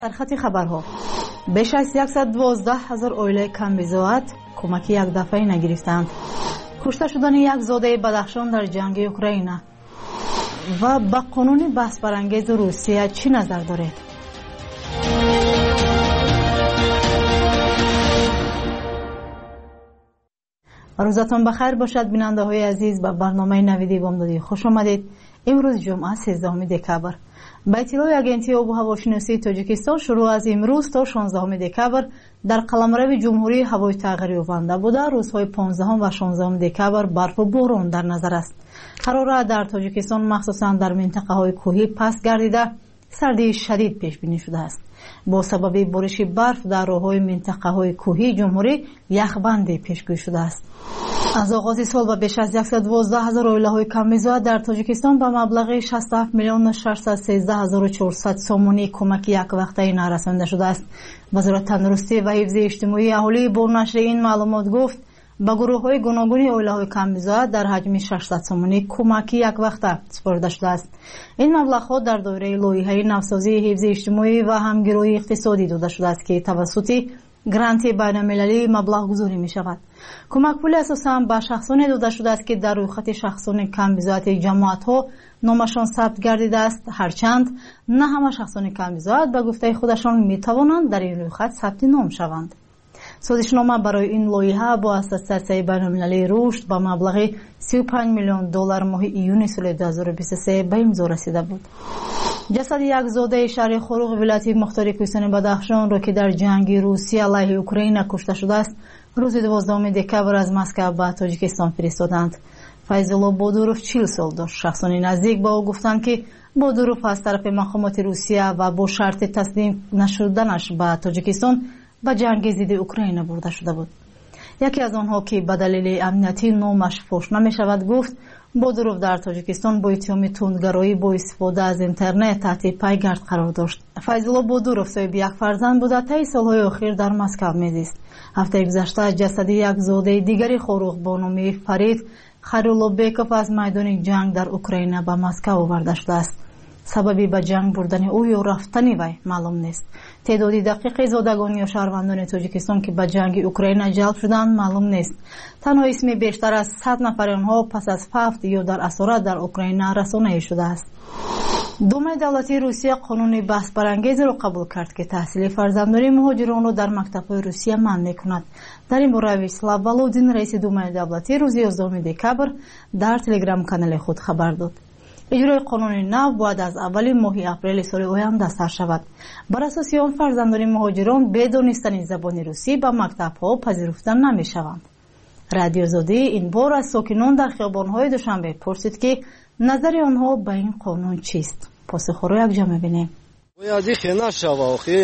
در خط خبرها بیش از 112,000 اویله کمبیزوات کمکی یک دفعه نگرفتند. کشته شدن یک زاده بدخشان در جنگ اوکراین و با قانون بحث برانگیز روسیه چی نظر دارید؟ روزتان بخیر باشد بیننده های عزیز. به برنامه نویدی بامدادی خوش آمدید. امروز جمعه 13 دکبر. با اطلاع اگنتی آب و هواشناسی تاجیکستان شروع از امروز تا 16 دکبر در قلمرو جمهوری هوای تغییر یافته بوده. روزهای 15 و 16 دکبر برف و باران در نظر است. حرارت در تاجیکستان مخصوصا در منطقه های کوهی پست گردیده سردی شدید پیش بینی شده است. با سبب بارش برف در راههای منطقه های کوهی جمهوری یخبندی پیشگویی شده است. از آغاز سال به بیش از 112,000 اویله های کمبیزوات در تاجیکستان به مبلغ 67,613,400 سومونی کمک یک وقته رسانده شده است. وزارت تندرستی و حفظ اجتماعی اهالی با نشر این معلومات گفت به گروه های گوناگون اویله های کمبیزوات در حجم 600 سومونی کمک یک وقته سپرده شده است. این مبلغ ها در دایره لایحه نوسازی حفظ اجتماعی و همگرایی اقتصادی داده شده است که توسط گرانت بین‌المللی مبلغ گذاری می شود. کمک پول اساساً به شخصانی داده شده است که در روی خط شخصان کمبیزوات جماعت ها نامشان ثبت گردیده است، هرچند نه همه شخصان کمبیزوات به گفته خودشان می توانند در این روی خط ثبت نام شوند. سازشنامه برای این لایحه با اساسیه بین‌المللی رشد با مبلغ 35 میلیون دلار ماه ایون سال 2023 به امضا رسیده بود. جسد یک زاده شهر خروغ ولایت مختار کوهستان بدخشان را که در جنگ روسیه علیه اوکراین کشته شده است روز 12 دکبر از مسکو به تاجیکستان فرستادند. فیض‌الله بادوروف 40 سال داشت. شخصانی نزدیک به او گفتند که بادوروف از طرف مقامات روسیه و با شرط تسلیم نشدنش به تاجیکستان به جنگ ضد اوکراین برده شده بود. یکی از آنها که به دلیل امنیتی نامش فاش نمی شود گفت بادوروف در تاجیکستان با اتهام تندگرایی با استفاده از اینترنت تحت پیگرد قرار داشت. فیض‌الله بادوروف صاحب یک فرزند بوده. طی سالهای اخیر در مسکو میزیست. هفته گذشته جسد یک زاده دیگری خروغ با نام فرید خیرالله بیکوف از میدان جنگ در اوکراین به مسکو آورده شده است. سببی به جنگ بردن او یا رفتن وی معلوم نیست. تعداد دقیق زادگان یا شهروندان تاجیکستان که به جنگ اوکراین جلب شدند معلوم نیست. تنها اسم بیشتر از 100 نفر آنها پس از فوت یا در اسارت در اوکراین رسانه شده است. دومای دولتی روسیه قانون بحث برانگیز را قبول کرد که تحصیل فرزندان مهاجران را در مکتب‌های روسیه منع می‌کند. در این باره ویسلاو ولودین رئیس دومای دولتی روز 11 دکبر در تلگرام کانال خود خبر داد. اجرای قانون نو باید از اول ماه اپریل سال آینده سر شود. بر اساس آن فرزندان مهاجران بدون دانستن زبان روسی به مکتب‌ها پذیرفته نمی‌شوند. رادیو زاده این بار از ساکنان در خیابان‌های دوشنبه پرسید که نظر آنها به این قانون چیست. پاسخ را یک جا می‌بینیم. باید این نشود آخه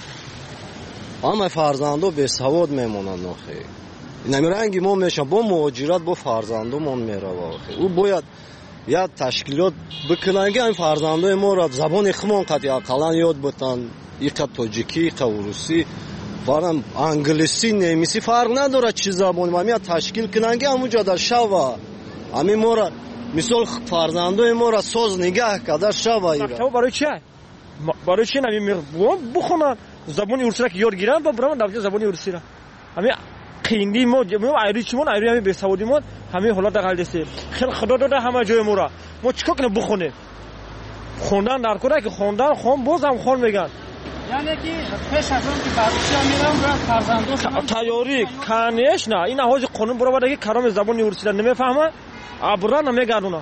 همه فرزندان به سواد میمونند آخه. نمی‌رنگی ما میشم با مهاجرت با فرزندان میره آخه. او باید یا تشکیلات بکنن که این فرزندان ما را زبان خمان قطعی اقلان یاد بتن. ایقا تاجیکی، ایقا روسی، فرم انگلیسی، نیمیسی فرق نداره چی زبان ما میاد تشکیل کنن که همونجا در شوا همین ما را مثال فرزندان ما را ساز نگه کرده شوا ایرا. برای چی؟ برای چی نمی بخونن زبان روسی را که یاد گیرن با برام در زبان روسی را همین قیندی ما ایری چمون ایری همین به سعودی ما همین حالات در حال است. خیلی خدا داده همه جای ما را ما چیکار کنیم بخونیم خوندن در کره که خوندن خون باز هم خون میگن یعنی که پیش از اون که بروسیا میرم برای فرزندان تیاری کنیش نه این حاج قانون برای دیگه کلام زبان روسی را نمیفهمه ابرا نمیگردونه.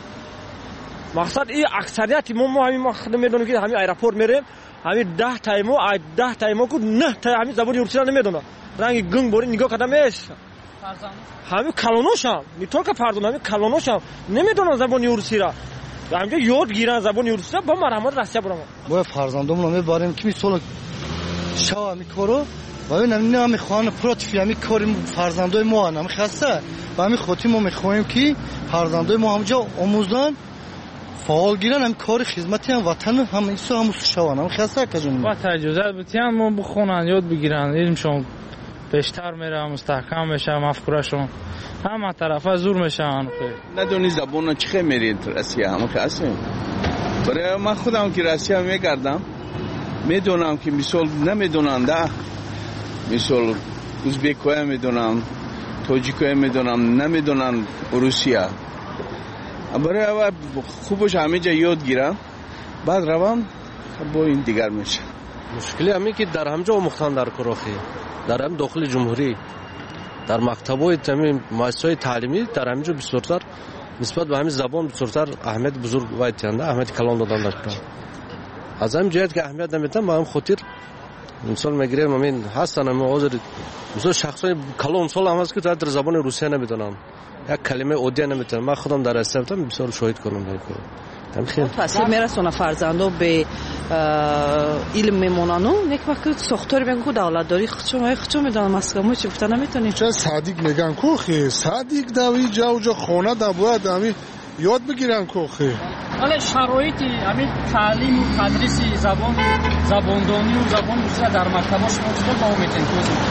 مقصد این اکثریت ما همین خدمت میدونیم که همین ایرپورت میریم همین 10 تایمو کو 9 تا همین زبان روسی را نمیدونه. رنگ گنگ بوری نگاه کردمش همین کلونوشم میتون که فرزند همین کلونوشم نمیدونن زبان روسی را همینجا یاد گیرن زبان روسی را با مرحمت روسیه برام ما فرزندامون میبریم که میسول شوا میکرو و ببینم نه میخوان پروتفی همین کاریم فرزندای ما هم خسته و همین خاطی ما میخوایم که فرزندای ما همونجا آموزن فعال گیرن هم کار خدمتی هم وطن هم ایسو هم شوان هم خسته کجون با تجهیزات بتیان ما بخونن یاد بگیرن علمشون بیشتر میره مستحکم میشه مفکورشون همه طرفه زور میشن. ندونی زبون چه میرید روسیه هم هستیم برای من خودم که روسیه میگردم میدونم که مثال نمیدونن ده مثال ازبک‌ها میدونم تاجیک‌ها میدونم نمیدونن روسیه برای اول خوبش همه جا یاد گیرم بعد روام با این دیگر میشه مشکلی همی که در همجا مختن در کراخی در هم داخل جمهوری در مکتب‌های تمام مؤسسات تعلیمی در همجا بسیارتر نسبت به همین زبان بسیارتر اهمیت بزرگ وایتنده اهمیت کلان دادن در کار از همین جهت که اهمیت نمیدن با هم خاطر مثال میگیریم همین هستن همین حاضر مثلا شخصای کلان سال هم هست که در زبان روسیه نمیدونن یک کلمه اودیه نمیتونن من خودم در استفتم بسیار شاهد کنم در کار تاثیر میرسونه فرزندو به علم میمونن و یک وقت ساختاری بگن که دولتداری خچو میدونن مسکمو چی گفتن نمیتونی چه صادق میگن کوخی صادق داوی جا خونه دا باید همین یاد بگیرن کوخی ولی شرایطی همین تعلیم و تدریس زباندانی و زبان روسیه در مکتباش مشکل با میتین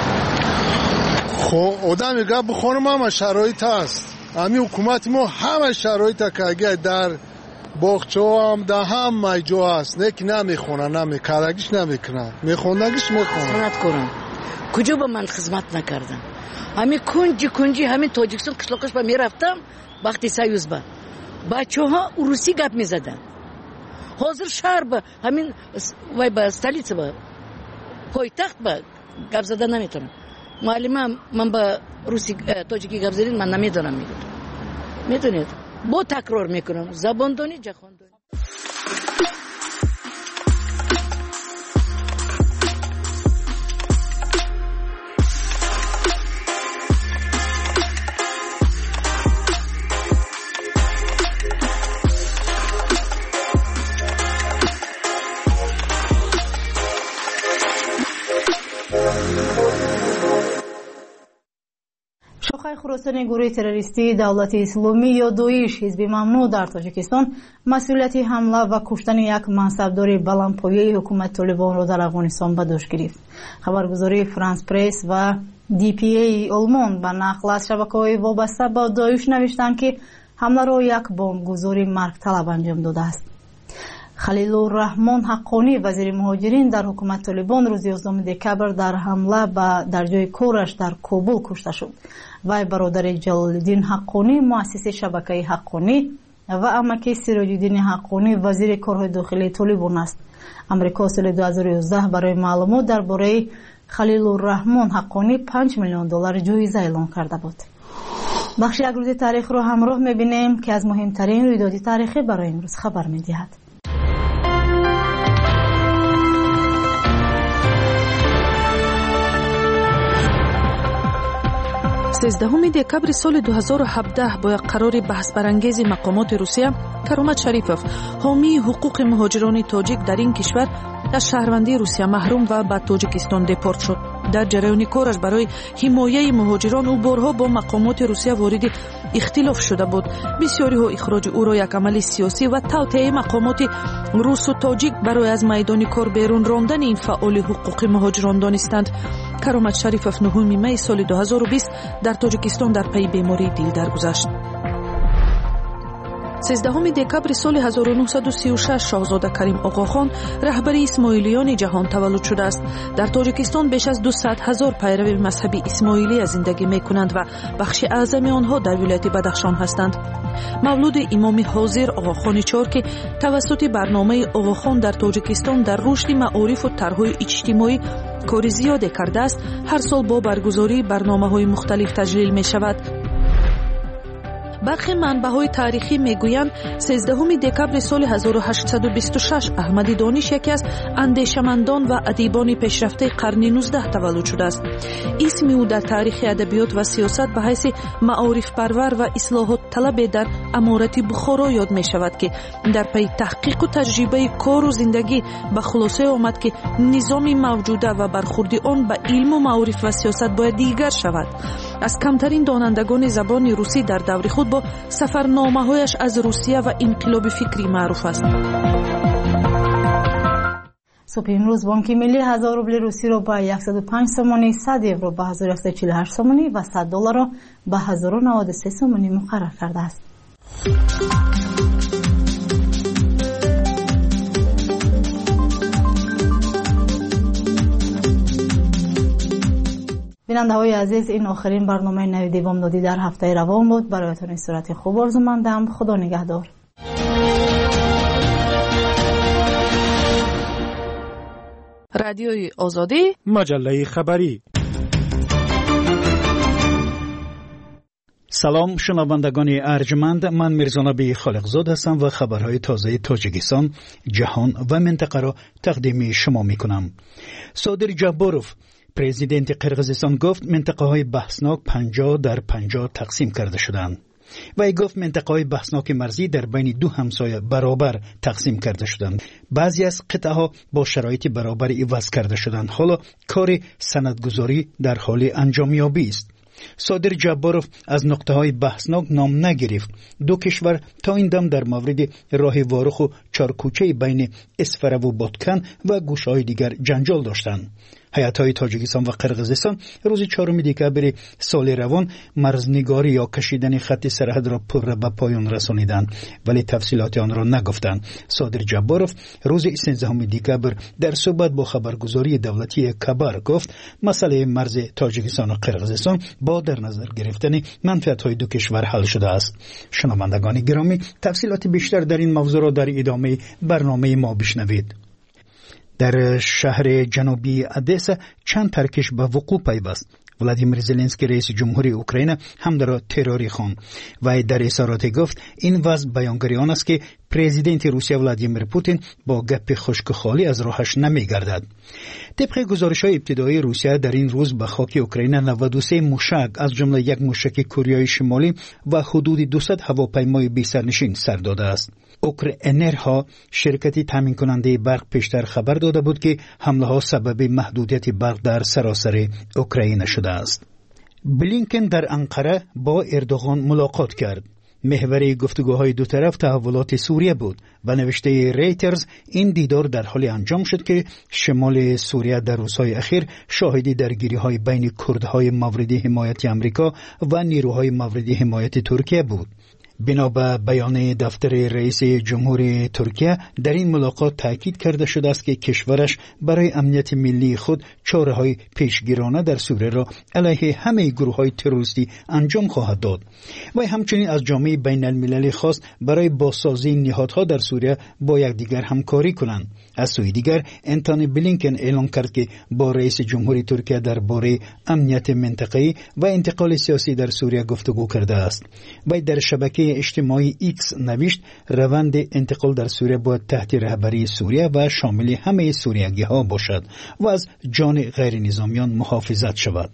خب آدم میگه بخونم همه شرایط هست همین حکومت ما همه شرایط که اگه در باغچه هم ده هم جا هست نه که نمیخونن نمیکارگیش نمیکنن میخوندگیش میخونن سنت کنم کجا با من خدمت نکردم همین کنجی همین تاجیکستان قشلاقش با میرفتم وقتی سایوز با بچه ها روسی گپ میزدن حاضر شهر با همین وای با استالیت با پایتخت با گپ زدن نمیتونم معلم من با روسی تاجیکی گپ زدن من نمیدونم میدونید با تکرار میکنم زباندانی جهاندانی 'شاخه خراسان گروه تروریستی دولت اسلامی یا داعش حزب ممنوع در تاجیکستان مسئولیت حمله و کشتن یک منصبدار بلندپایه حکومت طالبان را در افغانستان به دوش گرفت. خبرگزاری فرانس پرس و دی پی ای آلمان به نقل از شبکه‌های وابسته به داعش نوشتند که حمله را یک بمبگذار مرگ طلب انجام داده است. خلیل الرحمن حقانی وزیر مهاجرین در حکومت طالبان روز 11 دکبر در حمله در جای کارش در کابل کشته شد. وی برادر جلال‌الدین حقانی مؤسس شبکه حقانی و عمک سراج‌الدین حقانی وزیر کارهای داخلی طالبان است. امریکا سال 2011 برای معلومات درباره خلیل الرحمن حقانی 5 میلیون دلار جایزه اعلام کرده بود. بخش یک روز تاریخ را همراه می‌بینیم که از مهمترین رویداد تاریخی برای امروز خبر می‌دهد. 13 دکبر سال 2017 با قرار بحث برانگیز مقامات روسیه کرامت شریفوف حامی حقوق مهاجران تاجیک در این کشور از شهروندی روسیه محروم و به تاجیکستان دپورت شد. در جریان کارش برای حمایت مهاجران او بارها با مقامات روسیه وارد اختلاف شده بود. بسیاری ها اخراج او را یک عمل سیاسی و توطئه مقامات روس و تاجیک برای از میدان کار بیرون راندن این فعال حقوق مهاجران دانستند. کرامت شریفوف 9 می سال 2020 در تاجیکستان در پی بیماری دل درگذشت. 13 دکبر سال 1936 شاهزاده کریم آقاخان رهبری اسماعیلیان جهان تولد شده است. در تاجیکستان بیش از 200,000 پیرو مذهبی اسماعیلی زندگی می‌کنند و بخش اعظم آنها در ولایت بدخشان هستند. مولود امام حاضر آقاخان 4 که توسط برنامه آقاخان در تاجیکستان در رشد معارف و طرح‌های اجتماعی کار زیادی کرده است، هر سال با برگزاری برنامه‌های مختلف تجلیل می‌شود. برخی منبع‌های تاریخی میگویند 13 دکبر سال 1826 احمدی دانش یکی از اندیشمندان و ادیبان پیشرفته قرن 19 تولد شده است. اسم او در تاریخ ادبیات و سیاست به حیث معارف پرور و اصلاحات طلب در امارت بخارا یاد می شود که در پی تحقیق و تجربه کار و زندگی به خلاصه آمد که نظام موجوده و برخورد آن به علم و معارف و سیاست باید دیگر شود. از کمترین دانندگان زبان روسی در دور خود با سفرنامه‌هایش از روسیه و انقلاب فکری معروف است. صبح امروز بانک ملی 1000 روبل روسی را به 105 سومانی، 100 یورو به 1148 سومانی و 100 دلار را به 1093 سومانی مقرر کرده است. بیننده های عزیز، این آخرین برنامه نویدی بامدادی در هفته روان بود. برایتون این صورت خوب آرزومندم. خدا نگهدار. رادیوی آزادی، مجله خبری. سلام شنوندگان ارجمند، من میرزانبی خالقزاد هستم و خبرهای تازه تاجیکستان، جهان و منطقه را تقدیم شما میکنم. صادر جابروف پرزیدنت قرقیزستان گفت منطقه های بحثناک 50 در 50 تقسیم کرده شدند. وی گفت منطقه های بحثناک مرزی در بین دو همسایه برابر تقسیم کرده شدند. بعضی از قطعه ها با شرایط برابر عوض کرده شدند. حالا کار سندگذاری در حال انجامیابی است. صادر جابروف از نقطه های بحثناک نام نگرفت. دو کشور تا این دم در مورد راه وارخ و چارکوچه بین اسفره و بادکن و گوشه‌های دیگر جنجال داشتند. هیئت‌های تاجیکستان و قرقیزستان روز 4 دکامبر سال روان مرزنگاری یا کشیدن خط سرحد را به پایان رسانیدند، ولی تفصیلات آن را نگفتند. صادر جابروف روز 13 دکامبر در صحبت با خبرگزاری دولتی کبار گفت مسئله مرز تاجیکستان و قرقیزستان با در نظر گرفتن منفعت‌های دو کشور حل شده است. شنوندگان گرامی، تفصیلات بیشتر در این موضوع را در ادامه برنامه ما بشنوید. در شهر جنوبی ادسا چند ترکش به وقوع پیوست. ولادیمیر زلنسکی رئیس جمهوری اوکراین حمله را تروری خواند و در اظهارات گفت این وضع بیانگری آن است که پرزیدنت روسیه ولادیمیر پوتین با گپ خشک خالی از راهش نمیگردد. طبق گزارش‌های ابتدایی روسیه در این روز به خاک اوکراین 93 موشک از جمله یک موشک کوریای شمالی و حدود 200 هواپیمای بی سرنشین سر داده است. اوکرانرها شرکتی تامین کننده برق پیشتر خبر داده بود که حمله ها سبب محدودیت برق در سراسر اوکراین شده است. بلینکن در انقره با اردوغان ملاقات کرد. محور گفتگوهای دو طرف تحولات سوریه بود و نوشته ریترز این دیدار در حال انجام شد که شمال سوریه در روزهای اخیر شاهد درگیری‌های بین کردهای مورد حمایت آمریکا و نیروهای مورد حمایت ترکیه بود. بنا به بیان دفتر رئیس جمهور ترکیه در این ملاقات تاکید کرده شده است که کشورش برای امنیت ملی خود چاره‌های پیشگیرانه در سوریه را علیه همه گروه‌های تروریستی انجام خواهد داد و همچنین از جامعه بین المللی خواست برای بازسازی نهادها در سوریه با یکدیگر همکاری کنند. از سوی دیگر انتونی بلینکن اعلام کرد که با رئیس جمهور ترکیه درباره امنیت منطقه‌ای و انتقال سیاسی در سوریه گفتگو کرده است. و در شبکه اجتماعی ایکس نوشت روند انتقال در سوریه باید تحت رهبری سوریه و شامل همه سوریگی‌ها باشد و از جان غیر نظامیان محافظت شود.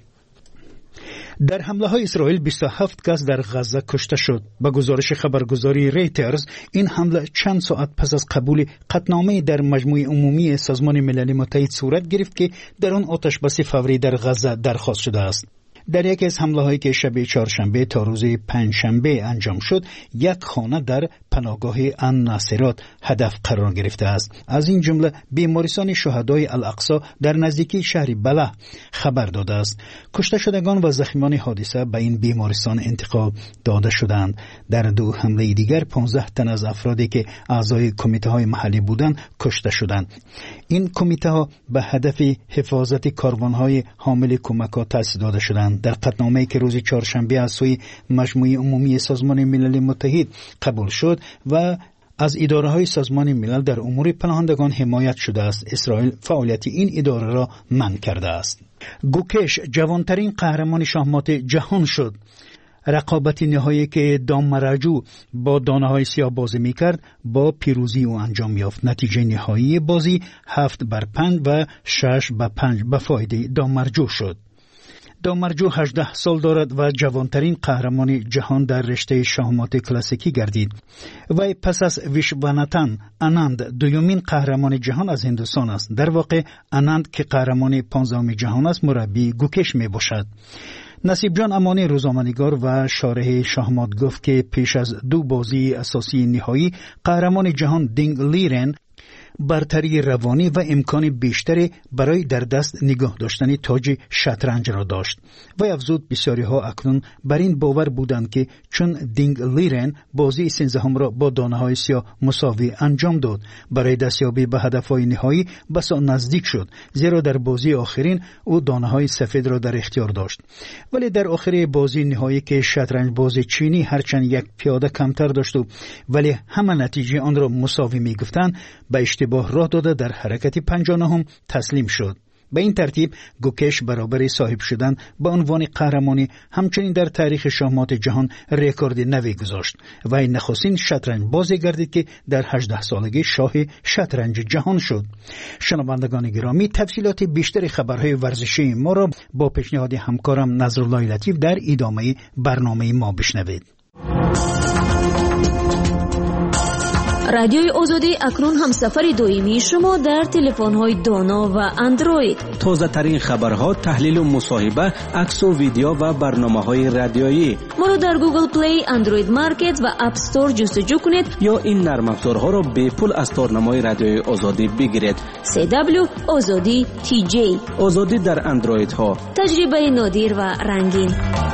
در حمله های اسرائیل 27 کس در غزه کشته شد. با گزارش خبرگزاری ریترز این حمله چند ساعت پس از قبول قطعنامه در مجمع عمومی سازمان ملل متحد صورت گرفت که در آن آتشبس فوری در غزه درخواست شده است. در یکی از حمله هایی که شب چهارشنبه تا روز پنجشنبه انجام شد، یک خانه در پناهگاه الناصرات هدف قرار گرفته است. از این جمله بیمارستان شهدای الاقصی در نزدیکی شهر بلح خبر داده است. کشته شدگان و زخمیان حادثه به این بیمارستان انتقال داده شدند. در دو حمله دیگر 15 تن از افرادی که اعضای کمیته های محلی بودند کشته شدند. این کمیته ها به هدف حفاظت کاروان های حامل کمکات تأسیس داده شدند. در قطعنامه‌ای که روز چهارشنبه از سوی مجمع عمومی سازمان ملل متحد قبول شد و از اداره‌های سازمان ملل در امور پناهندگان حمایت شده است، اسرائیل فعالیت این اداره را منع کرده است. گوکش جوانترین قهرمان شاهمات جهان شد. رقابت نهایی که دامراجو با دانه‌های سیاه بازی می‌کرد با پیروزی او انجام یافت. نتیجه نهایی بازی 7-5 و 6-5 به فایده دامراجو شد. دامرجو 18 سال دارد و جوانترین قهرمان جهان در رشته شاهمات کلاسیکی گردید. و پس از ویشواناتان آناند دومین قهرمان جهان از هندوستان است. در واقع آناند که قهرمان 15 جهان است مربی گوکش می باشد. نصیب جان امانی روزنامه‌نگار و شارح شاهمات گفت که پیش از دو بازی اساسی نهایی قهرمان جهان دینگ لیرن برتری روانی و امکان بیشتری برای در دست نگاه داشتن تاج شطرنج را داشت و افزود بسیاری ها اکنون بر این باور بودند که چون دینگ لیرن بازی 13 را با دانه های سیاه مساوی انجام داد، برای دستیابی به هدفهای نهایی بسا نزدیک شد، زیرا در بازی آخرین او دانه های سفید را در اختیار داشت. ولی در آخر بازی نهایی که شطرنج باز چینی هرچند یک پیاده کمتر داشت ولی همه نتیجه آن را مساوی می گفتند، به اشتباه راه داده در حرکت 59 تسلیم شد. به این ترتیب گوکش برابر صاحب شدن به عنوان قهرمانی همچنین در تاریخ شاهمات جهان رکورد نوی گذاشت و این نخستین شطرنج بازی گردید که در 18 سالگی شاه شطرنج جهان شد. شنوندگان گرامی، تفصیلات بیشتر خبرهای ورزشی ما را با پیشنهاد همکارم نظرالله لطیف در ادامه برنامه ما بشنوید. رادیوی آزادی اکنون هم سفر دائمی شما در تلفن‌های دانا و اندروید. تازه ترین خبرها، تحلیل و مصاحبه، عکس و ویدیو و برنامه‌های رادیویی. ما رو در گوگل پلی، اندروید مارکت و اپ استور جستجو کنید یا این نرم افزارها را به پول از تارنمای رادیوی آزادی بگیرید. CW آزادی TJ. آزادی در اندروید ها. تجربه نادر و رنگین.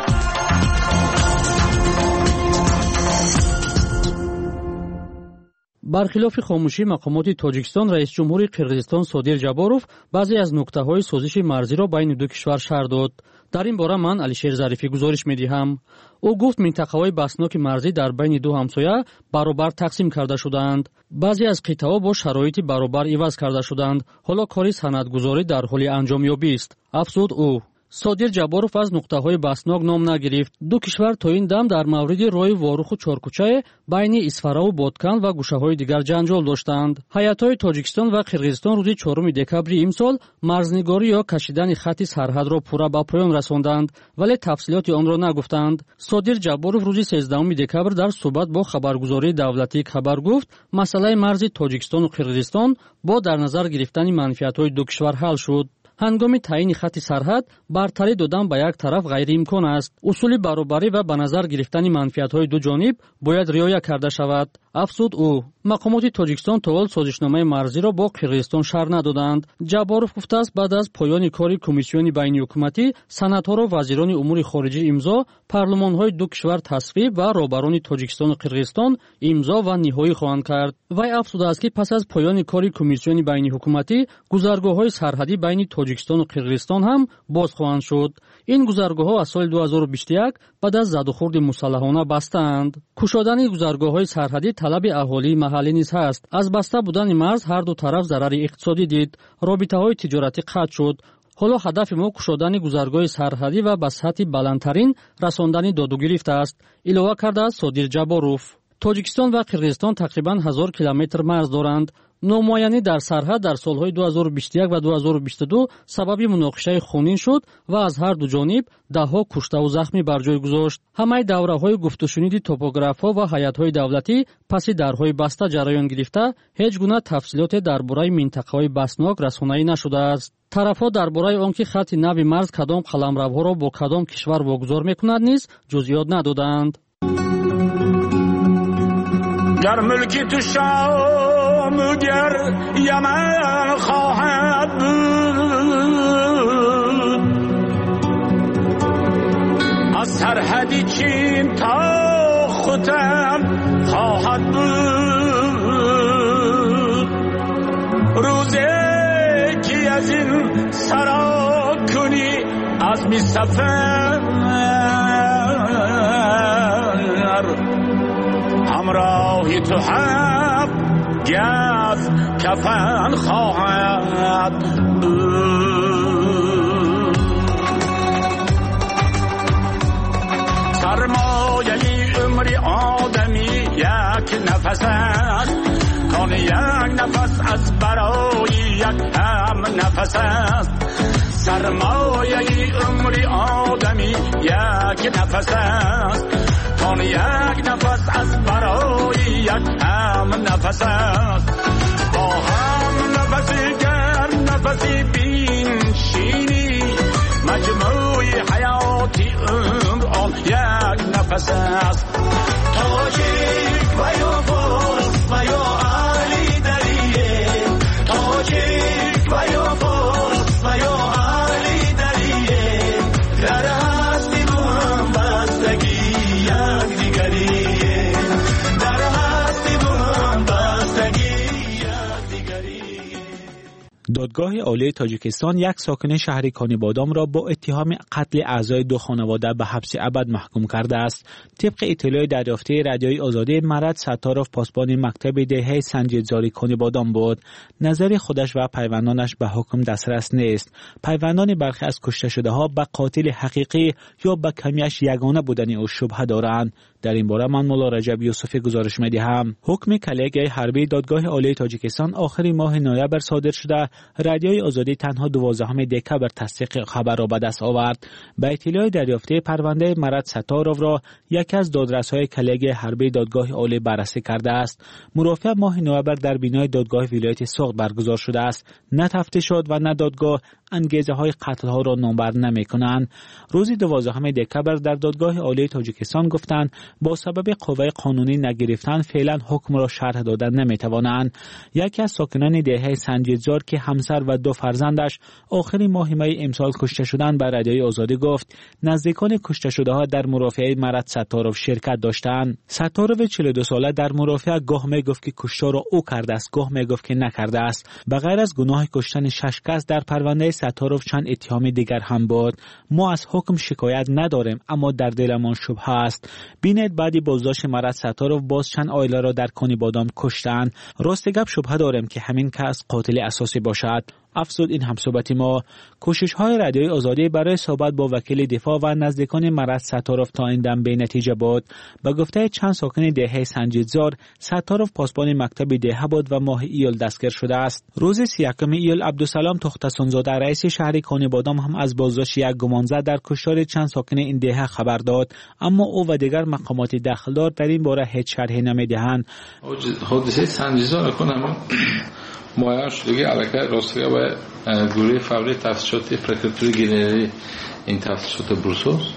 برخلاف خاموشی مقامات تاجیکستان، رئیس جمهور قرقیزستان صادر جاباروف بعضی از نکته‌های سازش مرزی را بین دو کشور شرح داد. در این باره من علیشیر ظریفی گزارش می‌دهم. او گفت منطقه‌های بسناک مرزی در بین دو همسایه برابر تقسیم کرده شدند. بعضی از قطعه‌ها با شرایط برابر عوض کرده شدند. حالا کاری سندگذاری در حال انجامیابی است. افزود او. صادر جاباروف از نقطه‌های بسناک نام نگرفت. دو کشور تا این دم در مورد راه واروخ و چارکوچه بین اسفرا و بادکن و گوشه‌های دیگر جنجال داشتند. هیئت‌های تاجیکستان و قرقیزستان روز 4 دکبر امسال مرزنگاری یا کشیدن خط سرحد را پورا به پایان رساندند، ولی تفصیلات آن را نگفتند. صادر جاباروف روز 13 دکبر در صحبت با خبرگزاری دولتی خبر گفت مسئله مرز تاجیکستان و قرقیزستان با در نظر گرفتن منفعت‌های دو کشور حل شد. هنگام تعیین خط سرحد برتری دادن به یک طرف غیر امکان است. اصول برابری و به نظر گرفتن منفعت‌های دو جانب باید رعایت کرده شود. افزود او. مقامات تاجیکستان تا حال سازشنامه مرزی را با قرقیزستان شرح ندادند. جاباروف گفته است بعد از پایان کار کمیسیون بین حکومتی سندها را وزیران امور خارجه امضا، پارلمان‌های دو کشور تصویب و رهبران تاجیکستان و قرقیزستان امضا و نهایی خواهند کرد. وی افزوده است که پس از پایان کار کمیسیون بین حکومتی گذرگاه‌های سرحدی بین تاجیکستان و قرقیزستان هم باز خواهند شد. این گذرگاه‌ها از سال 2021 بعد از زدوخورد مسلحانه بستند. کشادن گذرگاه‌های سرحدی طلب اهالی محلی نیز هست. از بسته بودن مرز هر دو طرف ضرر اقتصادی دید. رابطه‌های تجارتی قطع شد. حالا هدف ما کشادن گذرگاه سرحدی و به سطح بلندترین رساندن دادو گرفت است. اضافه کرده صادر جاباروف. تاجیکستان و قرقیزستان تقریباً 1000 کیلومتر مرز دارند. نامعینی در سرحد در سالهای 2021 و 2022 سبب مناقشه خونین شد و از هر دو جانب دهها کشته و زخمی بر جای گذاشت. همه دوره‌های گفت و شنید توپوگراف‌ها و هیئت‌های دولتی پس درهای بسته جریان گرفته هیچ گونه تفصیلات درباره منطقه‌های بسناک رسانه‌ای نشده است. طرف‌ها درباره آنکه خط نوی مرز کدام قلمروها را با کدام کشور واگذار می‌کند نیز جزئیات ندادند. در ملکی تو شام گر یمن خواهد بود، از سرحدی چین تا ختم خواهد بود. روزی که از این سرا کنی از می سفر همراهی تو حق گز کفن خواهد بود. سرمایه عمری آدمی یک نفس است، کان یک نفس از برای یک هم نفس است. سرمایه عمری آدمی یک نفس است، کان یک نفس از برای یک هم نفس است. با هم نفسی گر نفسی بینشینی، مجموعی حیاتی عمر آن یک نفس است. تاجیک و یا فارس و یا علی دریه، دادگاه عالی تاجیکستان یک ساکن شهر کانیبادام را با اتهام قتل اعضای دو خانواده به حبس ابد محکوم کرده است. طبق اطلاع دریافته رادیوی آزادی، مرد ستارov پاسبان مکتب دهه سنجیدزاری کانیبادام بود. نظر خودش و پیوندانش به حکم دسترس نیست. پیوندان برخی از کشته شده ها به قاتل حقیقی یا به کمیش یگانه بودن او شبهه دارند. در این باره من مولا رجب یوسفی گزارش می‌دهم. حکم کلیه حربی دادگاه عالی تاجیکستان آخر ماه نوامبر صادر شده. رادیوی آزادی تنها 12 دکبر تصدیق خبر را به دست آورد. به اطلاع دریافته، پرونده مرد ستارov را یکی از دادرس‌های کلیه حربی دادگاه عالی بررسی کرده است. مرافعه ماه نوامبر در بینای دادگاه ولایت سوخت برگزار شده است. نه تفتیش شد و نه دادگاه انگیزه‌های قتل ها را نامبر نمی‌کنند. روز 12 دکبر در دادگاه عالی تاجیکستان گفتند با سبب قوه قانونی نگرفتن فعلا حکم را شرح دادن نمی‌توانند. یکی از ساکنان دهه سنجیدزار که همسر و دو فرزندش آخر ماه می امسال کشته شدند به رادیوی آزادی گفت نزدیکان کشته شده‌ها در مرافعه مرد ستارov شرکت داشتند. ستارov 42 ساله در مرافعه گاه میگفت که کشتار را او کرده است، گاه میگفت که نکرده است. بغیر از گناه کشتن 6 کس در پرونده ستارov چند اتهام دیگر هم بود. ما از حکم شکایت نداریم، اما در دلمان شبهه است. بینید بعدی بازداشت مرد ستارov باز چند عائله را در کانیبادام کشتند. راست گپ شبهه داریم که همین کس قاتل اساسی باشد. افزود این همصحبت ما. کوشش‌های رادیوی آزادی برای صحبت با وکیل دفاع و نزدیکان مرد ستارov تا این دم بی نتیجه بود. به گفته چند ساکن دهه سنجیدزار، ستارov پاسبان مکتب دهه بود و ماه ایول دستگیر شده است. روز 31 ایول عبدالسلام تختسانزاده رئیس شهر کانیبادام هم از بازداشت یک گمانزده در کشتار چند ساکن این دهه خبر داد، اما او و دیگر مقامات دخلدار در این باره هیچ شرحی نمی‌دهند. حادثه سنجیدزار کنم معاین شدگی علاقه راستگاه به گروه فوری تفتیشات پرکراتوری گنرال این تفتیشات بروسوس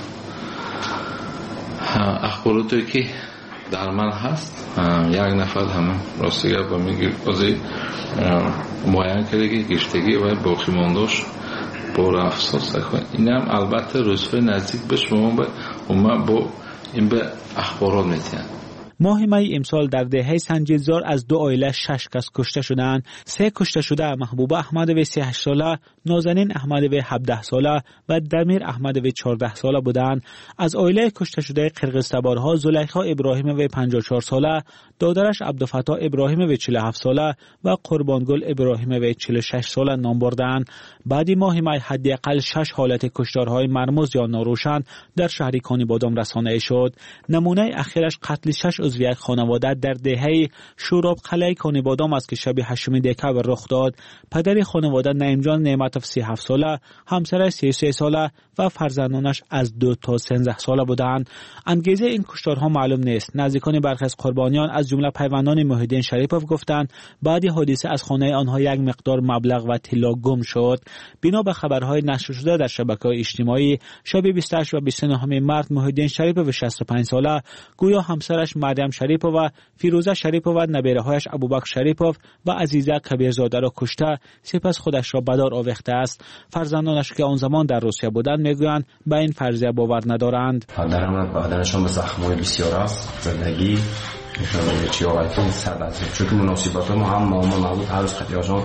اخباراتی که در من هست یک نفر همه راستگاه به میگه بازی معاین کرده که گشتگی و باقی مانداش بار افساس کنه. این هم البته روزهای نزدیک بهش با این به اخبارات میتین. ماه می امسال در دهه سنجیدزار از دو عائله 6 کس کشته شدند. 3 کشته شده محبوبه احمدوی 38 ساله، نازنین احمدوی 17 ساله و دمیر احمدوی 14 ساله بودند. از عائله کشته شده قرقیزتبارها زلیخا ابراهیموی 54 ساله، دادرش عبدالفتاح ابراهیموی 47 ساله و قربانگل ابراهیموی 46 ساله نام بردند. بعدی ماه می حداقل 6 حالت کشتارهای مرموز یا ناروشن در شهر کانیبادام رسانه شد. نمونه اخیرش قتل 6 عضو یک خانواده در دهه شوراب قلعه کانیبادام است که شب 8 دکبر رخ داد. پدر خانواده نعیم جان نعمتوف 37 ساله، همسرش 33 ساله و فرزندانش از 2 تا 13 ساله بودند. انگیزه این کشتارها معلوم نیست. نزدیکان برخی از قربانیان از جمله پیوندان محیدین شریپوف گفتند بعد حادثه از خانه آنها یک مقدار مبلغ و طلا گم شد. بنا به خبرهای نشر شده در شبکه‌های اجتماعی، شب 28 و 29 مارس محیدین شریپوف 65 ساله گویا همسرش مریم شریپوف و فیروزه شریپوف و نبیره‌هایش ابوبکر شریپوف و عزیزه کبیرزاده را کشته، سپس خودش را به دار آویخته است. فرزندانش که آن زمان در روسیه بودند میگویند به این فرضیه باور ندارند. بدنشان به زخم‌های بسیار است. زندگی نشانه چیاوتی صد است. چون مناسبات ما هم معمول هر روز خطیاشان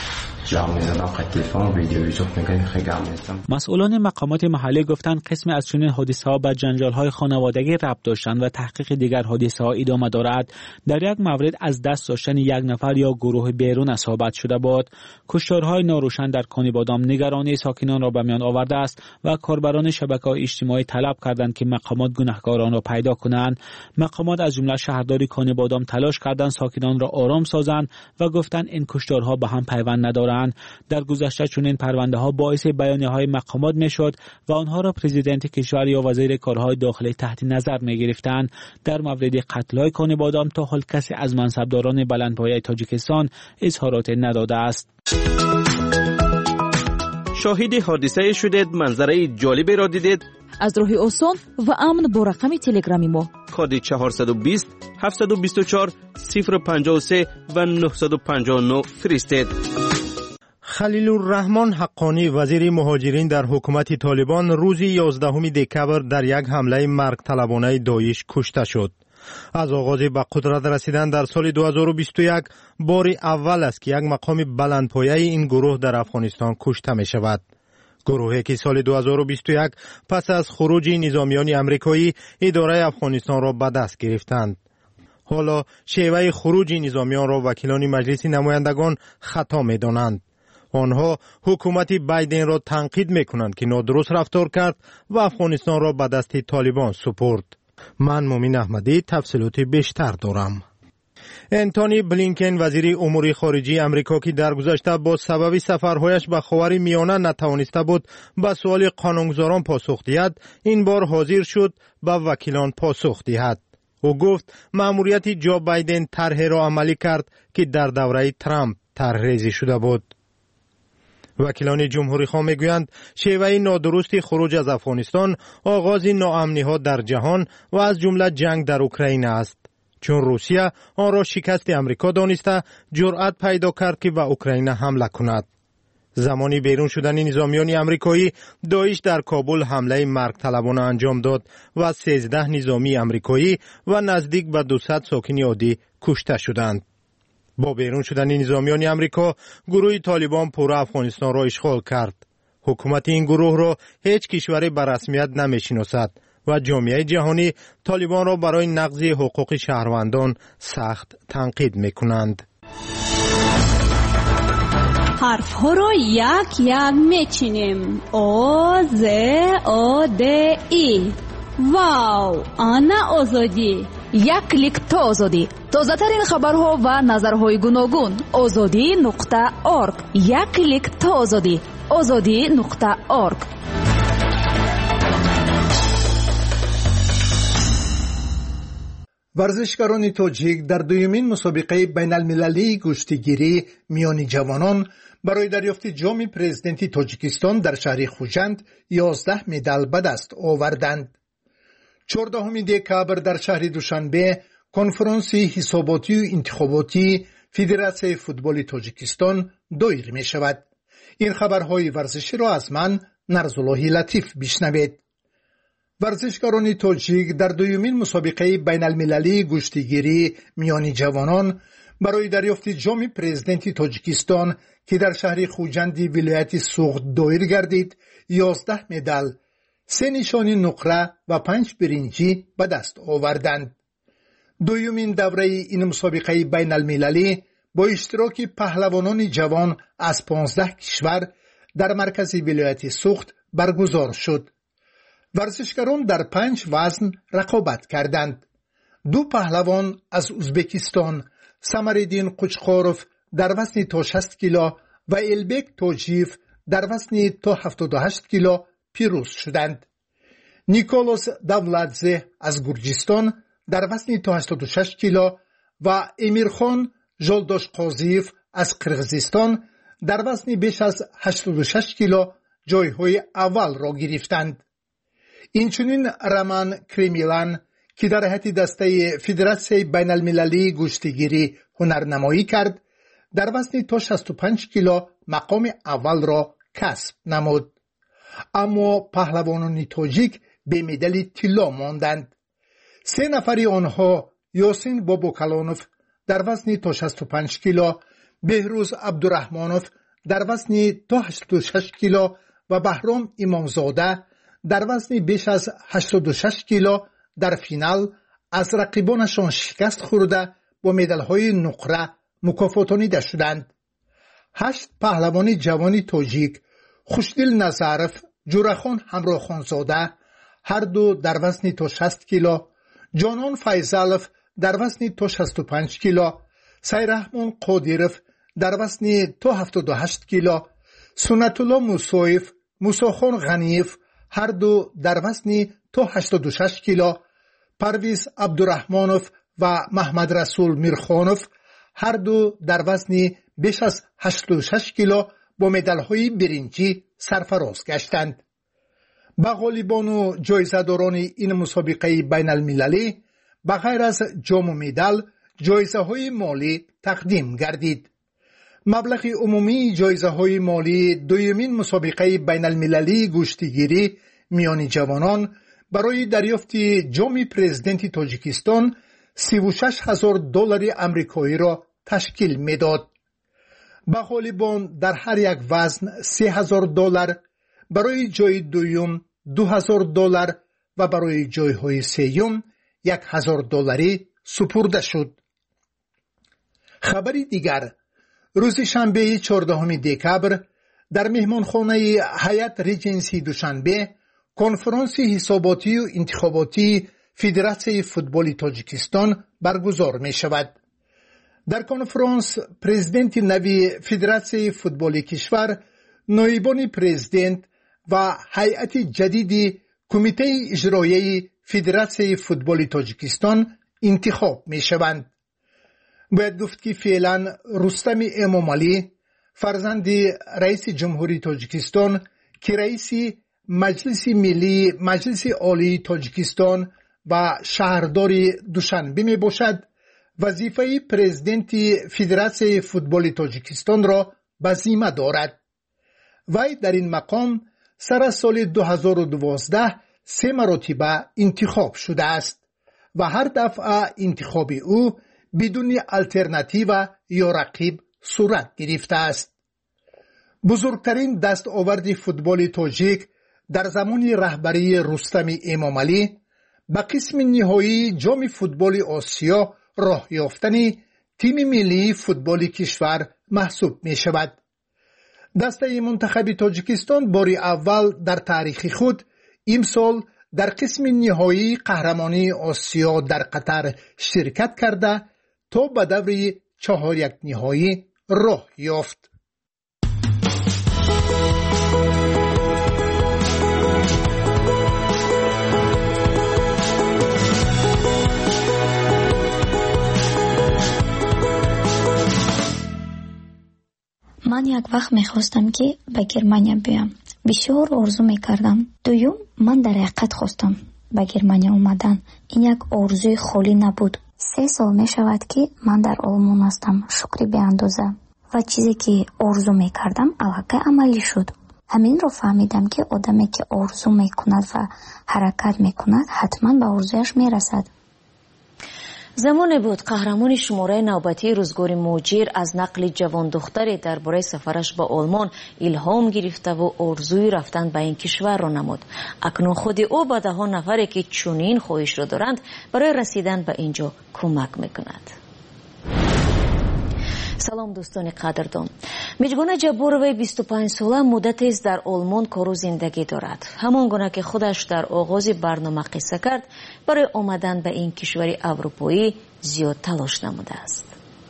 مسئولان مقامات محلی گفتند قسمی از چنین حادثه‌ها به جنجال‌های خانوادگی ربط داشتند و تحقیق دیگر حادثه‌ها ادامه دارد. در یک مورد از دست داشتن یک نفر یا گروه بیرون اصابت شده بود. کشتارهای ناروشن در کانیبادام نگرانی ساکنان را به میان آورده است و کاربران شبکه‌های اجتماعی طلب کردند که مقامات گناهکاران را پیدا کنند. مقامات از جمله شهرداری کانیبادام تلاش کردند ساکنان را آرام سازند و گفتند این کشتارها به هم پیوند ندارند. در گذشته چنین پرونده ها باعث بیانیه های مقامات میشد و آنها را پرزیدنت کشور یا وزیر کارهای داخلی تحت نظر می گرفتند. در مورد قتل های کانیبادام تا حال کسی از منصبداران بلندپایه تاجیکستان اظهارات نداده است. شاهد حادثه شدید، منظره جالبی را دیدید؟ از راه آسان و امن با رقم تلگرامی ما کد 420 724 053 و 959 فرستید. خلیل الرحمن حقانی وزیر مهاجرین در حکومت طالبان روز 11 دکبر در یک حمله مرگ طلبانه داعش کشته شد. از آغاز به قدرت رسیدن در سال 2021 بار اول است که یک مقام بلندپایه این گروه در افغانستان کشته می شود. گروهی که سال 2021 پس از خروج نظامیان امریکایی اداره افغانستان را به دست گرفتند. حالا شیوه خروج نظامیان را وکیلان مجلس نمایندگان خطا می دانند. آنها حکومت بایدن را تنقید می کنند که نادرست رفتار کرد و افغانستان را به دست طالبان سپرد. من مومن احمدی تفصیلات بیشتر دارم. انتونی بلینکن وزیر امور خارجه امریکا که در گذشته با سبب سفرهایش به خاور میانه نتوانسته بود به سوال قانونگذاران پاسخ دهد، این بار حاضر شد به وکیلان پاسخ دهد. او گفت مأموریت جو بایدن طرحی را عملی کرد که در دوره ترامپ طرحریزی شده بود. وکیلان جمهوری خواه میگویند شیوه نادرست خروج از افغانستان آغاز ناامنی ها در جهان و از جمله جنگ در اوکراین است، چون روسیه آن را شکست امریکا دانسته جرأت پیدا کرد که به اوکراین حمله کند. زمانی بیرون شدن نظامیان امریکایی، داعش در کابل حمله مرگ طلبانه انجام داد و 13 نظامی امریکایی و نزدیک به 200 ساکن عادی کشته شدند. با بیرون شدن نظامیان امریکا، گروه طالبان پورا افغانستان را اشغال کرد. حکومت این گروه را هیچ کشوری به رسمیت نمی‌شناسد و جامعه جهانی طالبان را برای نقض حقوق شهروندان سخت تنقید می‌کنند. حرف ها را یک یک میچینیم. او ز او د ای. واو، آنا آزادی. یک کلیک تا آزادی. تازه ترین خبرها و نظرهای گوناگون. azadi.org. یک کلیک تا آزادی. azadi.org. ورزشکاران تاجیک در دومین مسابقه بین المللی کشتیگیری میان جوانان برای دریافت جام پرزیدنت تاجیکستان در شهر خوجند 11 مدال به دست آوردند. 14 دکبر در شهر دوشنبه کنفرانس حساباتی و انتخاباتی فدراسیون فوتبال تاجیکستان دایر می شود. این خبرهای ورزشی را از من نرزالله لطیف بشنوید. ورزشکاران تاجیک در دومین مسابقه بین المللی کشتیگیری میان جوانان برای دریافت جام پرزیدنت تاجیکستان که در شهر خوجند ولایت سوغد دایر گردید 11 مدال، 3 نشان نقره و 5 برنجی به دست آوردند. دومین دوره این مسابقه بین المللی با اشتراک پهلوانان جوان از 15 کشور در مرکز ولایت سوغد برگزار شد. ورزشکاران در 5 وزن رقابت کردند. 2 پهلوان از ازبکستان، سمرالدین قوچقاروف در وزن تا 60 کیلو و البک تاجیف در وزن تا 78 کیلو پیروز شدند. نیکولاس دولادزه از گرجستان در وزن تا 86 کیلو و امیرخان جلداش قاضیف از قرغیزستان در وزن بیش از 86 کیلو جایهای اول را گرفتند. اینچنین رمان کریمیلان که در هیئت دسته فدراسیون بین المللی کشتیگیری هنرنمایی کرد در وزن تا 65 کیلو مقام اول را کسب نمود. اما پهلوانان تاجیک به مدال طلا ماندند. 3 نفر آنها یاسین بابوکلانوف در وزن تا 65 کیلو، بهروز عبدالرحمانوف در وزن تا 86 کیلو و بهرام امامزاده در وزن بیش از 86 کیلو در فینال از رقیبانشان شکست خورده با مدال‌های نقره مکافاتانیده شدند. 8 پهلوان جوان تاجیک، خوشدل نظرف، جورخان همراخانزاده هر دو در وزن تا 60 کیلو، جانان فیضالف در وزن تا 65 کیلو، سیرحمان قادیرف در وزن تا 78 کیلو، سنت الله موسویف، موساخان غنیف هر دو در وزن تا 86 کیلو، پرویز عبدالرحمانوف و محمد رسول میرخانوف هر دو در وزن بیش از 86 کیلو با مدال‌های برنجی سرفراز گشتند. به غالبان و جایزه‌داران این مسابقه بین المللی به غیر از جام و مدال جایزه‌های مالی تقدیم گردید. مبلغ عمومی جایزه‌های مالی دومین مسابقه بین المللی کشتیگیری میان جوانان برای دریافت جام پرزیدنت تاجیکستان $36,000 آمریکایی را تشکیل میداد. به غالبان در هر یک وزن $3,000، برای جای دوم $2,000 و برای جایهای سوم $1,000 سپرده شد. خبری دیگر، روز شنبه 14 دکبر در مهمانخانه هیئت ریجنسی دوشنبه کنفرانس حساباتی و انتخاباتی فدراسیون فوتبال تاجیکستان برگزار می شود. در کنفرانس پرزیدنت نوی فدراسیون فوتبال کشور، نایبان پرزیدنت و هیئت جدید کمیته اجرایی فدراسیون فوتبال تاجیکستان انتخاب می شوند. باید گفت که فعلا رستم امامعلی فرزند رئیس جمهوری تاجیکستان که رئیس مجلس عالی تاجیکستان و شهردار دوشنبه می باشد، وظیفه پرزیدنت فدراسیون فوتبال تاجیکستان را به ذمه دارد. وی در این مقام سر از سال 2012 3 مرتبه انتخاب شده است و هر دفعه انتخاب او بدون الترناتیو یا رقیب صورت گرفته است. بزرگترین دستاورد فوتبال تاجیک در زمان رهبری رستم امامعلی به قسم نهایی جام فوتبال آسیا راه یافتن تیم ملی فوتبال کشور محسوب می شود. دسته منتخب تاجیکستان بار اول در تاریخ خود امسال در قسم نهایی قهرمانی آسیا در قطر شرکت کرده تا به دور 4 نهایی راه یافت. من یک وقت میخواستم که به گرمانیا بیام. بسیار آرزو میکردم. دوم من در حقیقت خواستم به گرمانیا اومدن. این یک آرزوی خالی نبود. 3 سال میشود که من در آلمان هستم. شکری به اندازه. و چیزی که آرزو میکردم الحقیقت عملی شد. همین رو فهمیدم که آدمی که آرزو میکند و حرکت میکند حتما به آرزویش میرسد. زمانی بود قهرمان شماره نوبتی روزگار موجیر از نقل جوان دختری درباره سفرش به آلمان الهام گرفته و آرزوی رفتن به این کشور را نمود. اکنون خود او به 10 نفری که چنین خواهش را دارند برای رسیدن به اینجا کمک میکند. سلام دوستان قدردان. میجگونه جبوروی 25 ساله مدتی است در آلمان کار و زندگی دارد. همان گونه که خودش در آغاز برنامه قصه کرد، برای آمدن به این کشور اروپایی زیاد تلاش نموده است.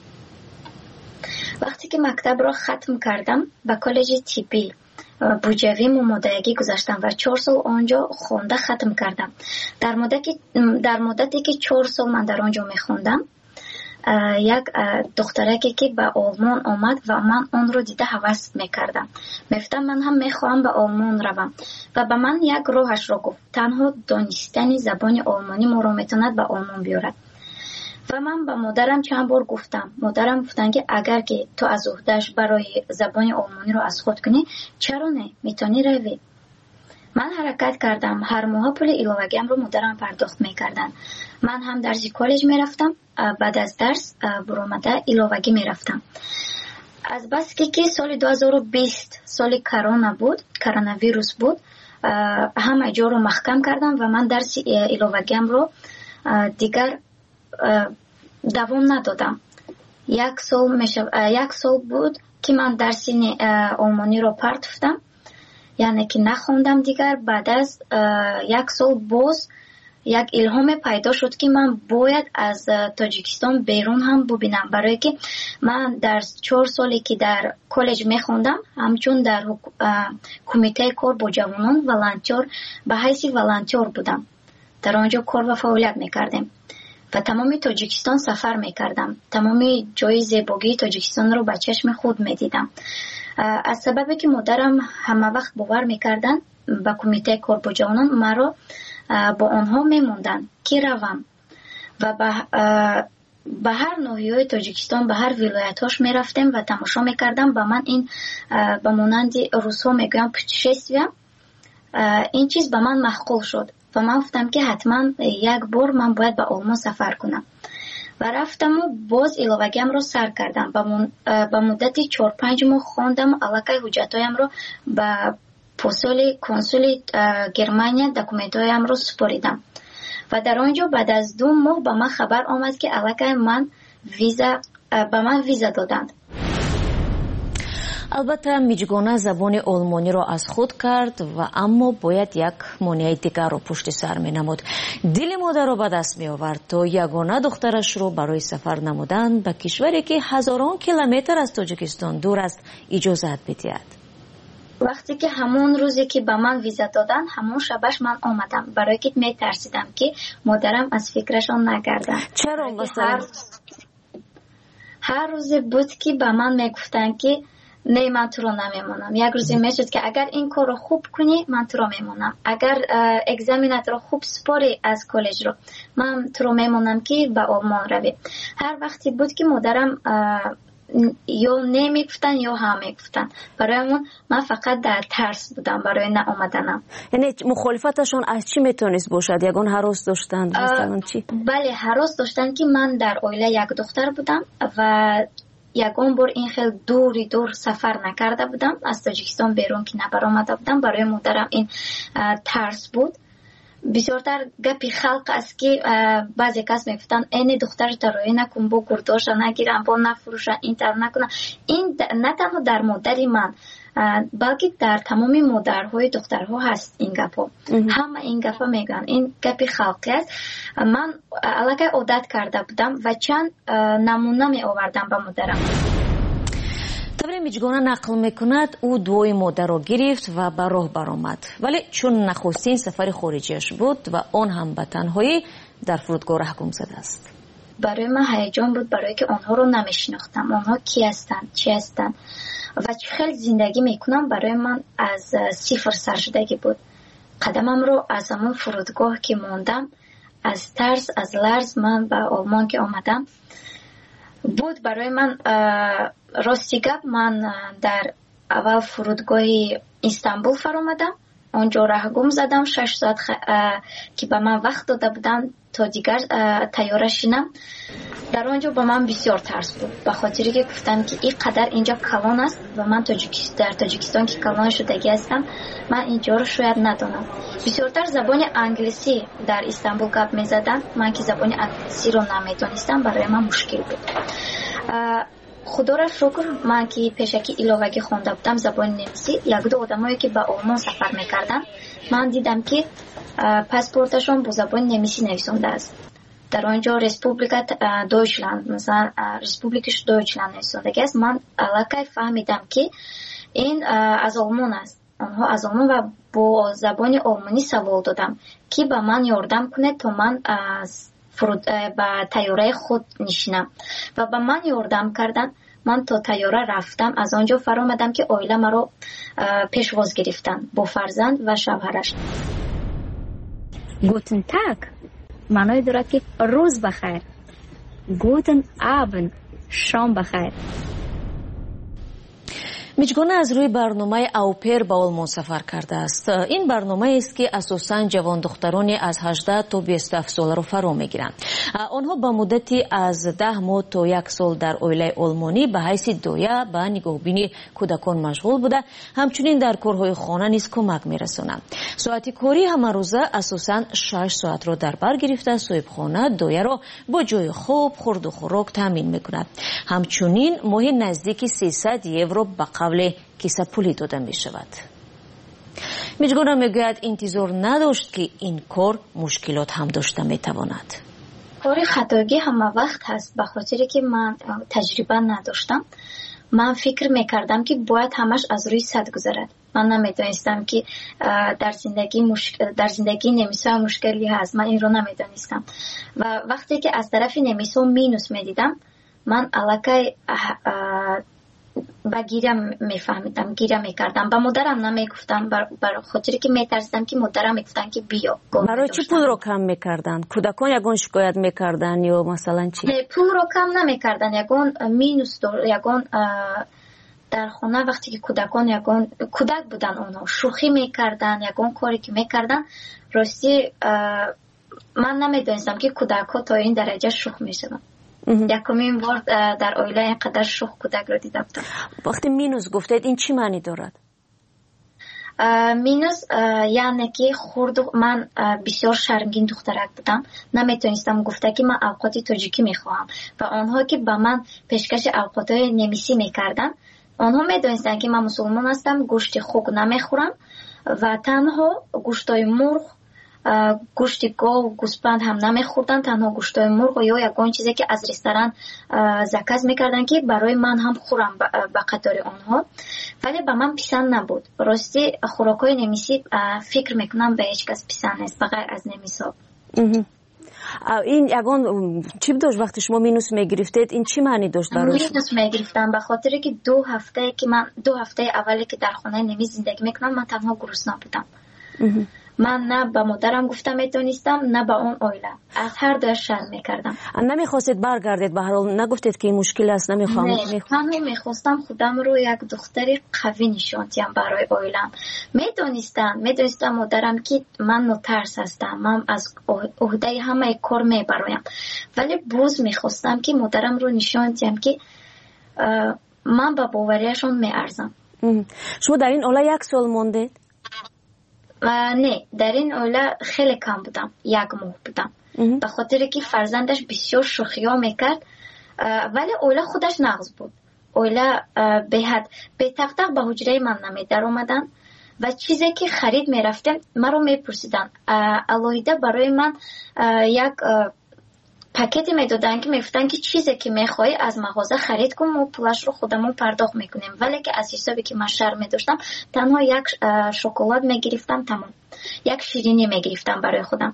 وقتی که مکتب را ختم کردم به کالج طبی بوجوی ممادگی گذاشتم و 4 سال آنجا خونده ختم کردم. در مدتی که 4 سال من در آنجا میخوندم، یک دخترکی که به آلمان آمد و من اون رو دیده هوس میکردم. میفتم من هم میخواهم به آلمان روم و به من یک راهش رو گفت. تنها دانستن زبان آلمانی ما رو میتوند به آلمان بیارد. و من به مادرم چند بار گفتم. مادرم گفتن که اگر که تو از عهده‌اش برای زبان آلمانی رو از خود کنی، چرا نه؟ میتونی روی. من حرکت کردم. هر ماه پول ایلاوگیم رو مادرم پرداخت میکردن. من هم درس کالج میرفتم. بعد از درس برآمده ایلاوگی میرفتم. از بس که سال 2020 سال کرونا بود، کرونا ویروس بود، همه جا رو محکم کردم و من درس ایلاوگیم رو دیگر دوام ندادم. 1 سال بود که من درس آلمانی رو پرتفتم، یعنی که نخوندم دیگر. بعد از 1 سال باز یک الهام پیدا شد که من باید از تاجیکستان بیرون هم ببینم، برای که من در 4 سالی که در کالج میخوندم همچون در کمیته کار با جوانان والنتیر به حیث والنتیر بودم. در آنجا کار و فعالیت میکردم و تمام تاجیکستان سفر میکردم. تمام جای زیبایی تاجیکستان رو به چشم خود میدیدم. از سببی که مادرم همه وقت باور میکردن به کمیته کار با جوانان، مرا با آنها میموندن که روم و به هر ناحیه تاجیکستان، به هر ولایتاش میرفتم و تماشا میکردم. به من این به مانند روس‌ها میگویم پوتشستویم، این چیز به من محقول شد و من گفتم که حتما یک بار من باید به آلمان سفر کنم. و رفتم و باز ایلوگیم رو سر کردم. با مدتی 4-5 ماه خواندم، الکی حجتایم رو با کنسول گرمانیا دکومنتایم رو سپاریدم و در آنجا بعد از 2 ماه به من خبر آمد که الکی به من ویزا دادند. البته میجگانه زبان آلمانی را از خود کرد و اما باید یک مانع دیگر را پشت سر می نمود. دل مادر را به دست می آورد تا یگانه دخترش را برای سفر نمودن به کشوری که هزاران کیلومتر از تاجیکستان دور است اجازت بدهد. وقتی که همون روزی که به من ویزا دادن همون شبش من آمدم، برای که می ترسیدم که مادرم از فکرشان نگردن. چرا مثلا؟ هر روز بود که به من می گفتن که نه من تو رو نمیمونم. یک روزی میشد که اگر این کار رو خوب کنی من تو رو میمونم، اگر اگزامینات رو خوب سپاری از کالج رو من تو رو میمونم که به آلمان روی. هر وقتی بود که مادرم یا نمیگفتن یا هم میگفتن، برای من فقط در ترس بودم برای نآمدنم. یعنی مخالفتشون از چی میتونست باشد؟ یگان هراس داشتن مثلا چی؟ بله هراس داشتن که من در عائله یک دختر بودم و یگان بار این خیلی دور سفر نکرده بودم، از تاجیکستان بیرون که نبرآمده بودم. برای مادرم این ترس بود. بسیارتر گپی خلق است که بعضی کس میگفتن این دختر تروی نکن، با گرداش نگیرن، با نفروشن، این تر نکنن. این نه تنها در مادری من بلکه در تمام مادرهای دخترها هست این گپا. همه این گپا میگن، این گپی خلقی است. من الکی عادت کرده بودم و چند نمونه می آوردم به مادرم. طبری میجگانه نقل میکند او دوی مادر را گرفت و به راه برآمد، ولی چون نخستین سفر خارجیش بود و آن هم به تنهایی در فرودگاه رهگم زده است. برای من هیجان بود، برای که آنها رو نمیشناختم. آنها کی هستند، چی هستند و خیلی زندگی میکنم. برای من از صفر سر شدگی بود. قدمم رو از همون فرودگاه که موندم، از ترس از لرز من به آلمان که آمدم بود. برای من راستی گپ، من در اول فرودگاه استانبول فرآمدم، اونجا رهگم زدم 6 ساعت که به من وقت داده بودن تا دیگر تیاره شینم. در آنجا به من بسیار ترس بود، به خاطری که گفتن که این قدر اینجا کلان است و من در تاجیکستان که کلان شدگی هستم، من اینجا رو شاید ندانم. بسیارتر زبان انگلیسی در استانبول گپ می زدن، من که زبان انگلیسی رو نمیدانستم، برای من مشکل بود. خدا را شکر من که پیشکی ایلوگی خونده بودم زبان نمیسی، یک دو آدمایی که به آلمان سفر میکردن من دیدم که پاسپورتشون با زبان نمیسی نویسنده است. در آنجا رسپوبلیکا دویچلند، مثلا رسپوبلیکش دویچلند نویسنده است. من الکی فهمیدم که این از آلمان است. آنها از آلمان و با زبان آلمانی سوال دادم که به من یاردم کنه تا من با تیاره خود نشینم و به من یاردم کردن. من تا تیاره رفتم، از آنجا فرآمدم که عائله مرا پیشواز گرفتن با فرزند و شوهرش. گوتن تاگ معنای دارد که روز بخیر. گوتن آبن شام بخیر. میجگانه از روی برنامه اوپر به آلمان سفر کرده است. این برنامه است که اساساً جوان دخترانی از 18 تا 27 سال را فرا میگیرند. آنها با مدتی از 10 ماه تا 1 سال در عائله آلمانی به حیث دایه به نگاهبینی کودکان مشغول بوده، همچنین در کارهای خانه نیز کمک میرسانند. ساعت کاری همه روزه اساساً 6 ساعت را در بر گرفته صاحبخانه دایه را با جای خوب، خورد و خوراک تامین میکند. همچنین ماهی نزدیک 300 یورو به قبل کیسه پولی داده می شود. میجگانه میگوید انتظار نداشت که این کار مشکلات هم داشته می تواند. کار خطاگی همه وقت هست، به خاطری که من تجربه نداشتم. من فکر میکردم که باید همش از روی سد گذرد. من نمیدانستم که در زندگی نمیسا مشکلی هست. من این رو نمیدانستم و وقتی که از طرف نمیسا مینوس میدیدم، من الکی با گیرم میفهمیدم، گیرم میکردم. با مادرم نمیگفتم، برای خاطری که میترسیدم که مادرم میگفتن که بیا. برای چی پول رو کم میکردن؟ کودکان یگان شکایت میکردن یا مثلا چی؟ نه، پول رو کم نمیکردن، یگان مینوس یگان در خونه وقتی که کودکان یگان کودک بودن، اونا شوخی میکردن، یگان کاری که میکردن. راستی من نمیدونستم که کودک ها تا این درجه شوخ میشدن. یکمین بار در اویلا اینقدر شوخ کودک رو دیده بودم. وقتی مینوس گفتید این چی معنی دارد؟ مینوس یعنی که من بسیار شرمگین دخترک بودم، نمیتونستم گفته که من اوقات تاجیکی میخواهم و آنها که به من پیشکش اوقاتهای نمیسی میکردن، آنها میدونستن که من مسلمان هستم، گوشت خوک نمیخورم و تنها گوشتای مرغ، گوشت گاو، گوسفند هم نمیخوردن، تنها گوشتای مرغ یا یگان چیزی که از رستوران زکات میکردن که برای من هم خورم به قطار آنها، ولی به من پسند نبود. راستی خوراکای نمیسی فکر میکنم به هیچ کس پسند نیست بغیر از نمیسا. این یگان چی داشت وقتی شما مینوس میگرفتید؟ این چی معنی داشت برای شما؟ مینوس میگرفتم به خاطر که 2 هفته که من 2 هفته اولی که در خانه نمیز زندگی میکنم من تنها گرسنه بودم. من نه به مادرم گفتم میتونستم نه به اون اویلا، از هر دو شرم میکردم. نمیخواستید برگردید؟ به هر حال نگفتید که این مشکل است نمیخوام؟ نه، میخواستم خودم رو یک دختری قوی نشون دهم برای اویلم. میدونستم مادرم که من نترس هستم، من از عهده همه کار میبرایم، ولی باز میخواستم که مادرم رو نشون دهم که من به باوریشون میارزم. شما در این اولا 1 سال موندید؟ نه، در این اولا خیلی کم بودم، 1 ماه بودم، به خاطر که فرزندش بسیار شوخی ها میکرد، ولی اولا خودش نغز بود. اولا به تق به حجره من نمیدر اومدن و چیزی که خرید میرفتم من رو میپرسیدن. الهیده برای من یک پاکتی میدادن که میگفتن که چیزی که میخوای از مغازه خرید کن و پولش رو خودمون پرداخت میکنیم، ولی که از حسابی که من شرم داشتم تنها 1 شکلات میگرفتم، تمام 1 شیرینی میگرفتم برای خودم.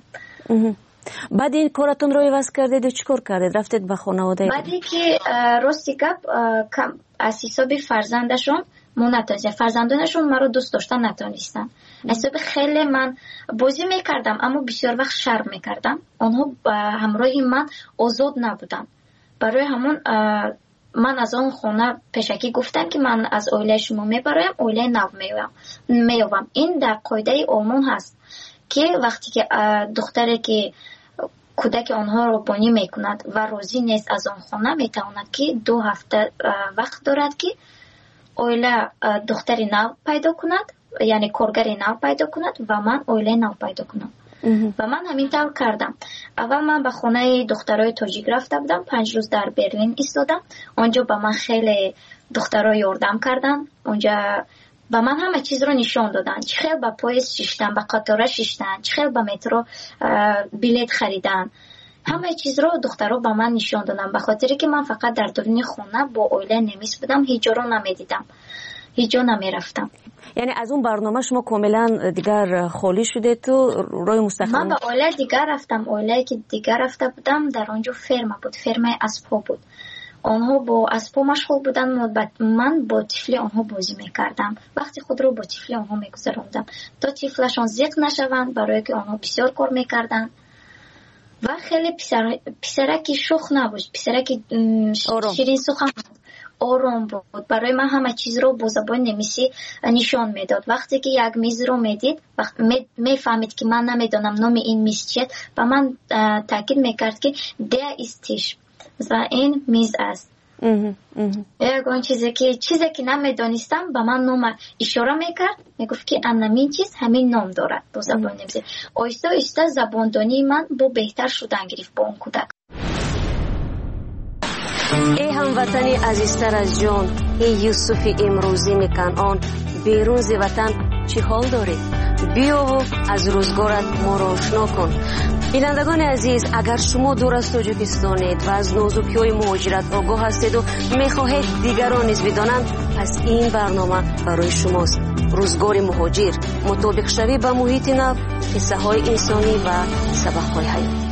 بعد این کارتون رو عوض کردید و چیکار کردید؟ رفتید به خانواده؟ بعدی که راستی گپ از حسابی فرزندشون فرزندانشون مرا دوست داشتن نتونستن. حساب خیلی من بازی میکردم اما بسیار وقت شرم میکردم، آنها همراه من آزاد نبودن. برای همون من از آن خونه پیشکی گفتم که من از اویله شما میبرایم، اویله نو میوم. این در قاعده آلمان هست که وقتی که دختری که کودک آنها رو بانی میکند و راضی نیست از آن خونه، میتواند که 2 هفته وقت دارد که اویله دختری نو پیدا کند، یعنی کارگری نو پیدا کند و من اویله نو پیدا کنم. و من همین طور کردم. اول من به خانه دخترای تاجیک رفته بودم، 5 روز در برلین ایستادم. اونجا به من خیلی دخترای یاردم کردن، اونجا به من همه چیز رو نشان دادن، چه خیلی به پاییز شیشتن، به قطار شیشتن، چه خیلی به مترو بلیت خریدن، همه چیز رو دخترها به من نشان دادن. به خاطر که من فقط در درون خونه با اویله نمیس بودم، هیچ جا رو نمیدیدم، هیچ جا نمیرفتم. یعنی از اون برنامه شما کاملا دیگر خالی شده تو روی مستقل؟ من به اویله دیگر رفتم. اویله که دیگر رفته بودم در اونجا فرما بود، فرمای اسبا بود. آنها با اسبا مشغول بودن، من با طفلی آنها بازی میکردم. وقتی خود رو با طفلی آنها میگذراندم تا طفلشان زیق نشوند، برای که آنها بسیار کار میکردن و خیلی پسرکی شوخ نبود، پسرکی شیرین سخن آرام بود. برای من همه چیز رو با زبان نمیسی نشان میداد. وقتی که یک میز رو میدید میفهمید که من نمیدونم نام این میز چیه و من تاکید میکرد که ده استیش و این میز است. یکان چیزی که نمیدانستم به من نام اشاره میکرد، میگفت که همین چیز همین نام دارد با زبان نمیسی. آیسته آیسته زباندانی من با بهتر شدن گرفت با اون کودک. ای هموطنی عزیزتر از جان، ای یوسف امروزی کنعان، بیرون ز وطن چی حال داری؟ بیا و از روزگارت ما را آشنا کن. بینندگان عزیز، اگر شما دور از تاجیکستانید و از نازکی‌های مهاجرت آگاه هستید و میخواهید دیگران نیز بدانند، پس این برنامه برای شماست. روزگار مهاجر، مطابق شوی به محیط نو، قصه های انسانی و سبق های حیاتی.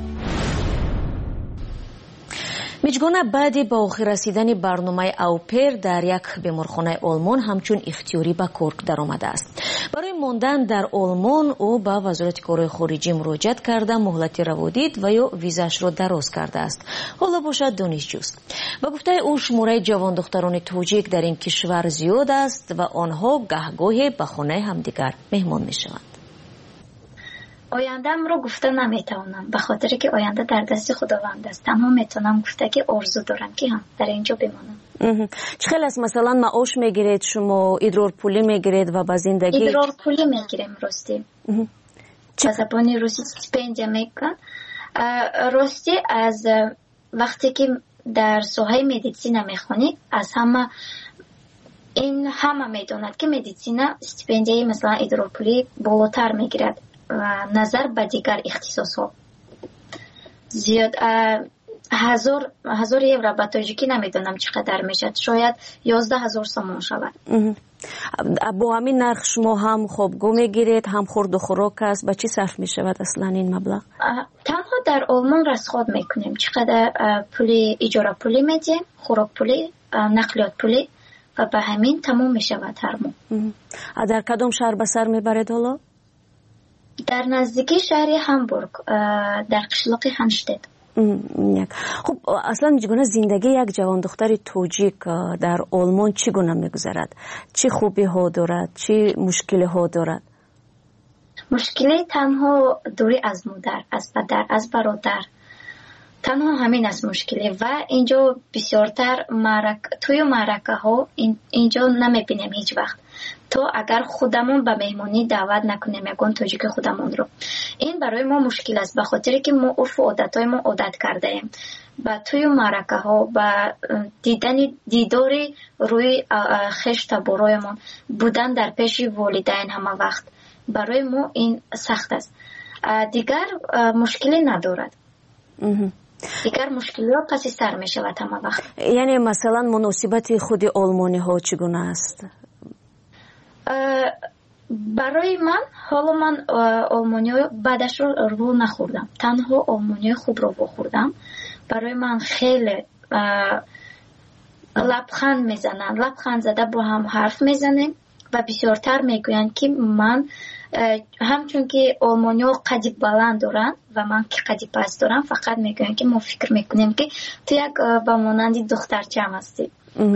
میجگانه بعد با آخر رسیدن برنامه اوپر در یک بیمارخانه آلمان همچون اختیاری به کار درآمده است. برای ماندن در آلمان او به وزارت کارهای خارجی مراجعت کرده، مهلت روادید و یا ویزاش را دراز کرده است. حالا باشد دانشجوست. با گفته او شماره جوان دختران تاجیک در این کشور زیاد است و آنها گهگاهی به خانه همدیگر مهمان میشوند. آینده‌ام رو گفته نمیتونم به خاطر که آینده در دست خداوند است. تنها میتونم گفته که آرزو دارم که هم در اینجا بمانم. چقدر است مثلا معاش میگیرید شما؟ ادرار پولی میگیرید و با زندگی؟ ادرار پولی میگیریم راستی. به زبان روسی استیپندیا میگن. راستی از وقتی که در سوهای مدیسین میخونید از همه میدوند که مدیسین استیپندیای مثلا ادرار پولی بالاتر میگیرد نظر به دیگر اختصاص زیاد. 1000 یورو به تاجیکی نمیدونم چقدر میشد، شاید 11000 سومون شود. با همین نرخ شما هم خوابگاه میگیرید هم خورد و خوراک است، به چی صرف میشود اصلا این مبلغ؟ تنها در آلمان رصد میکنیم چقدر پولی اجاره پولی میدیم، خوراک پولی، نقلیات پولی و به همین تمام میشود هر ماه. در کدام شهر به سر میبرید حالا؟ در نزدیکی شهر هامبورگ در قشلاق هانشتت. خب اصلا چگونه زندگی یک جوان دختر توجیک در آلمان چگونه میگذرد؟ چه خوبی ها دارد؟ چه مشکلی ها دارد؟ مشکلی تنها دوری از مادر، از پدر، از برادر، تنها همین است مشکلی. و اینجا بسیارتر توی معرکه ها اینجا نمیبینیم هیچ وقت. تو اگر خودمون به مهمانی دعوت نکنیم یگان تاجیک خودمون رو، این برای ما مشکل است به خاطر که ما عرف و عادتهای ما عادت کرده ایم با توی معرکه ها با دیداری روی خشت برایمون بودن در پیش والدین همه وقت برای ما این سخت است. دیگر مشکلی ندارد. دیگر مشکلی ها پس سر می شود همه وقت. یعنی مثلا مناسبت خود آلمانی ها چگونه است؟ برای من حالا من آلمانی بعدش رو نخوردم، تنها آلمانی خوب رو بخوردم. برای من خیلی لبخند میزنن، لبخند زده با هم حرف میزنیم و بسیارتر میگوین که من همچون که آلمانی ها قدی بلند دارن و من که قدی پست دارم، فقط میگوین که ما فکر میکنیم که تو یک با مانندی دخترچه هم هستی.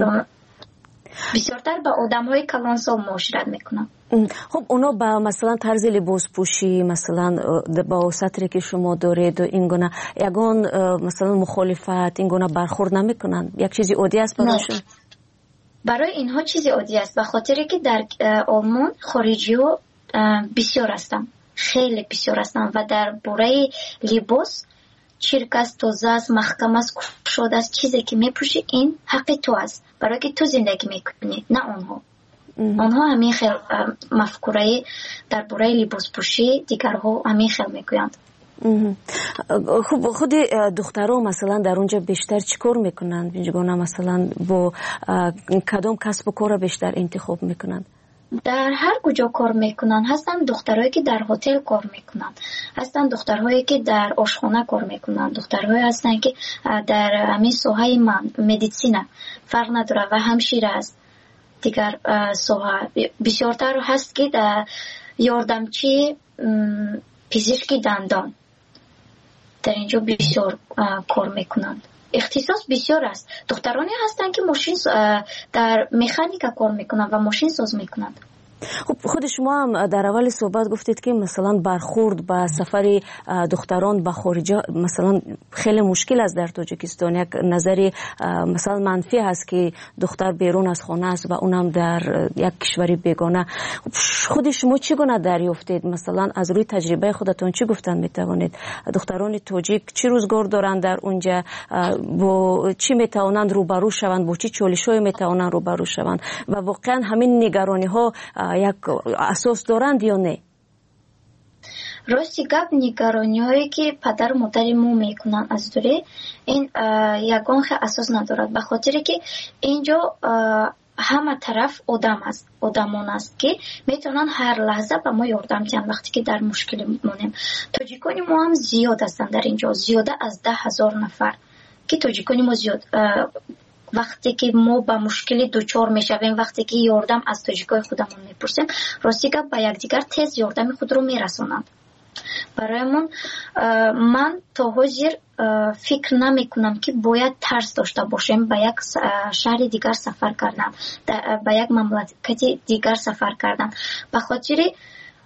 بسیارتر با آدم های کلانسال معاشرت میکنم. خب اونا با مثلا طرز لباس پوشی مثلا با سطری که شما دارید و این گونه یگان مثلا مخالفت این گونه برخورد نمیکنن؟ یک چیزی عادی است برایشون؟ برای اینها چیزی عادی است به خاطر که در آلمان خارجی ها بسیار هستن، خیلی بسیار هستن و در باره لباس چرک است، تازه است، محکم است، کفشاد است. چیزی که میپوشی این حق تو است برای که تو زندگی میکنی، نه آنها. آنها همین خیلی مفکوره در باره لباس پوشی دیگرها همین خیلی میگویند. خب خود دخترها مثلا در اونجا بیشتر چیکار میکنند؟ اینجا مثلا با کدام کسب و کار بیشتر انتخاب میکنند؟ در هر کجا کار میکنن. هستن دخترهایی که در هتل کار میکنن، هستن دخترهایی که در آشخانه کار میکنن، دخترهایی هستن که در همین سوهای مدیسین فرق نداره و همشیره است. دیگر سوها بسیارتر هست که در یاردمچی پزشکی دندان در اینجا بسیار کار میکنند. اختصاص بسیار است. دخترانی هستند که ماشین در مکانیک کار میکنند و ماشین ساز میکنند. خب خود شما هم در اول صحبت گفتید که مثلا برخورد با سفر دختران به خارج مثلا خیلی مشکل است در تاجیکستان. یک نظری مثلا منفی هست که دختر بیرون از خانه است و اونم در یک کشوری بیگانه. خود شما چگونه دریافتید؟ مثلا از روی تجربه خودتون چی گفتن میتوانید؟ دختران تاجیک چی روزگار دارند در اونجا؟ با چی میتوانند روبرو شوند؟ با چی چالش‌های میتوانند روبرو شوند؟ و واقعا همین نگرانی ها یک اساس دارند یا نه؟ راستی گپ نگرانی هایی که پدر و مادر ما میکنن از دوره این یگان اساس ندارد به خاطر که اینجا همه طرف آدمان است که میتونن هر لحظه به ما یاردم کنن وقتی که در مشکل میمونیم. تاجیکانی ما هم زیاد هستن در اینجا، زیاده از 10,000 نفر که تاجیکانی ما زیاد وقتی که ما با مشکلی دوچار میشویم، وقتی که یاردم از تاجیکای خودمون میپرسیم، راستی که با یکدیگر تیز یاردم خود رو میرسونند. برایمون من تا حاضر فکر نمیکنم که باید ترس داشته باشیم با یک شهر دیگر سفر کردن، با یک مملکت دیگر سفر کردن. به خاطر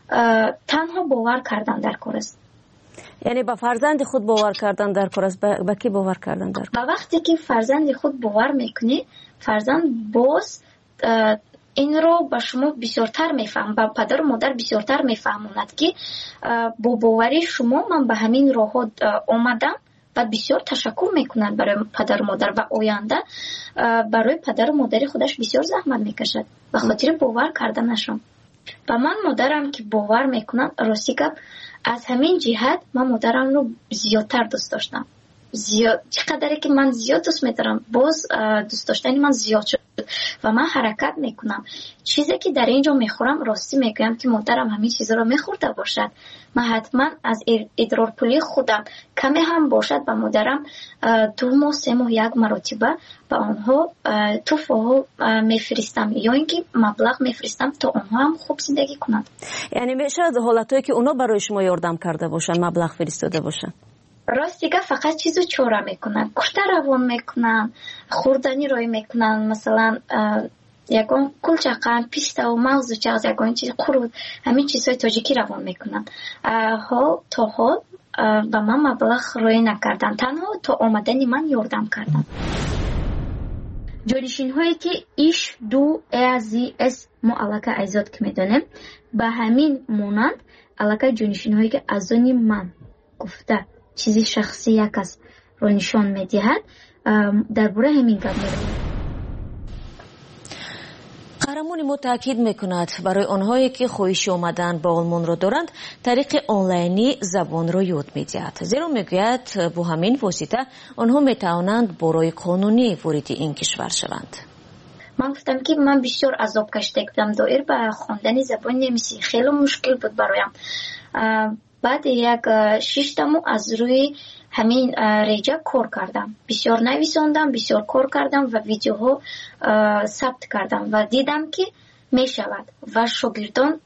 تنها باور کردن در کار است. یعنی با فرزند خود باور کردن در کار است. با کی باور کردن در کار؟ با وقتی که فرزند خود باور میکنی، فرزند باز این رو با شما بسیارتر میفهم، با پدر و مادر بسیارتر میفهموند که با باوری شما من به همین راه آمدم و بسیار تشکر میکنند برای پدر و مادر و آینده برای پدر و مادر خودش بسیار زحمت میکشد به خاطر باور کردنشان. و من مادرم که باور میکنم، راستی گپ از همین جهت من مادرم رو زیادتر دوست داشتم. چقدر که من زیاد دوست میدارم، باز دوست داشتنی من زیاد شد و من حرکت میکنم. چیزی که در اینجا میخورم راستی میگم که مادرم همین چیزا رو میخورده باشد، من حتما از ادرار پولی خودم کمی هم باشد به مادرم 2 ماه 3 ماه 1 مرتبه به آنها تحفه میفرستم یا اینکه مبلغ میفرستم تا آنها هم خوب زندگی کنند. یعنی میشه حالتایی که اونا برای شما یاردم کرده باشن، مبلغ فرستاده باشن؟ راست دیگه فقط چیزو چوره میکنن، کشته روان میکنن، خوردنی روی میکنن، مثلا یکون کلچقن، پیستا و موز و چغز، یکون چیز قرود، همین چیزهای تاجیکی روان میکنن. تا حال به من مبلغ روی نکردن، تنها تا آمدنی من یاردم کردن. جانشین هایی که ایش دو ازی از ما علاقه ایزاد که میدانیم به همین مونند علاقه جانشین هایی که از آنی من گفته چیزی شخصی یک از رو نشان میدهد درباره همین گپ می‌گوید. قهرمان ما تاکید میکند برای آنهایی که خواهش آمدن با آلمان را دارند طریق آنلاینی زبان را یاد میدهد، زیرا میگوید با همین واسطه آنها میتوانند برای قانونی وارد این کشور شوند. من گفتم که من بسیار عذاب کشیده بودم، دایر به خواندن زبان نمیسی خیلی مشکل بود برایم. بعد یک 6 ماه از روی همین ریجا کار کردم، بسیار نویساندم، بسیار کار کردم و ویدیوها ثبت کردم و دیدم که می شود و شاگردان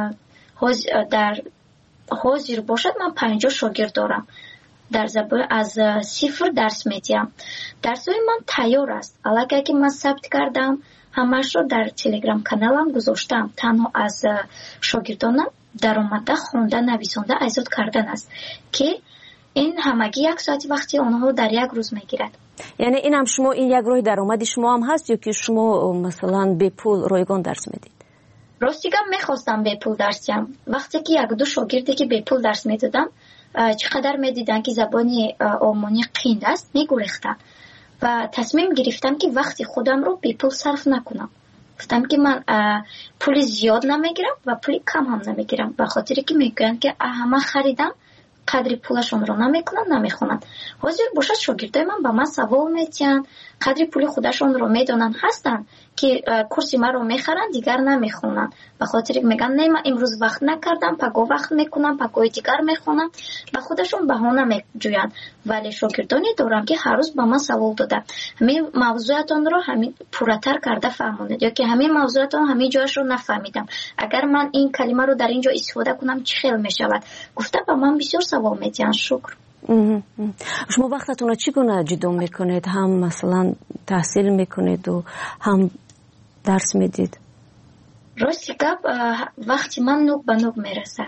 در حاضر باشد. من 50 شاگرد دارم، در زبان از 0 درس میدیم. درسای من تیار است، علاقه که من ثبت کردم همش رو در تلگرام کانالم گذاشتم. تنها از شاگردانم در اومده خونده نویسانده ایجاد کردن است که این همگی 1 ساعت وقتی آنها در یک روز میگیرد. یعنی این هم شما این یک راه درآمد شما هم هست یا که شما مثلا به پول رایگان درس میدید؟ راستیگم میخواستم به پول درس دیم. وقتی که 1-2 شاگردی که به پول درس میدادم چقدر میدیدن که زبانی آلمانی قین است میگریختن و تصمیم گرفتم که وقتی خودم رو به پول صرف نکنم. گفتم که من پول زیاد نمیگیرم و پول کم هم نمیگیرم، به خاطری که میگن که همه خریدم قدر پولشون رو نمیکنن نمیخونن. حاضر باشد شاگردای من با من سوال میتین، قدر پول خودشون رو میدونن، هستن که کورس ما رو میخرن دیگر نمیخونن به خاطر که میگن نه من امروز وقت نکردم، پگاه وقت میکنم، پگاه دیگر میخونم، به خودشون بهانه میجوین. ولی شاگردانی دارم که هر روز با من سوال دادن، همین موضوعاتون رو همین پورتر کرده فهموند یا که همین موضوعاتون همین جایش رو نفهمیدم، اگر من این کلمه رو در اینجا استفاده کنم چه خیلی میشود. گفته با من بسیار سوال میتین. شکر. شما وقتتون رو چگونه جدا میکنید؟ هم مثلا تحصیل میکنید و هم درس میدید؟ راستی گپ وقتی من نوک به نوک میرسد،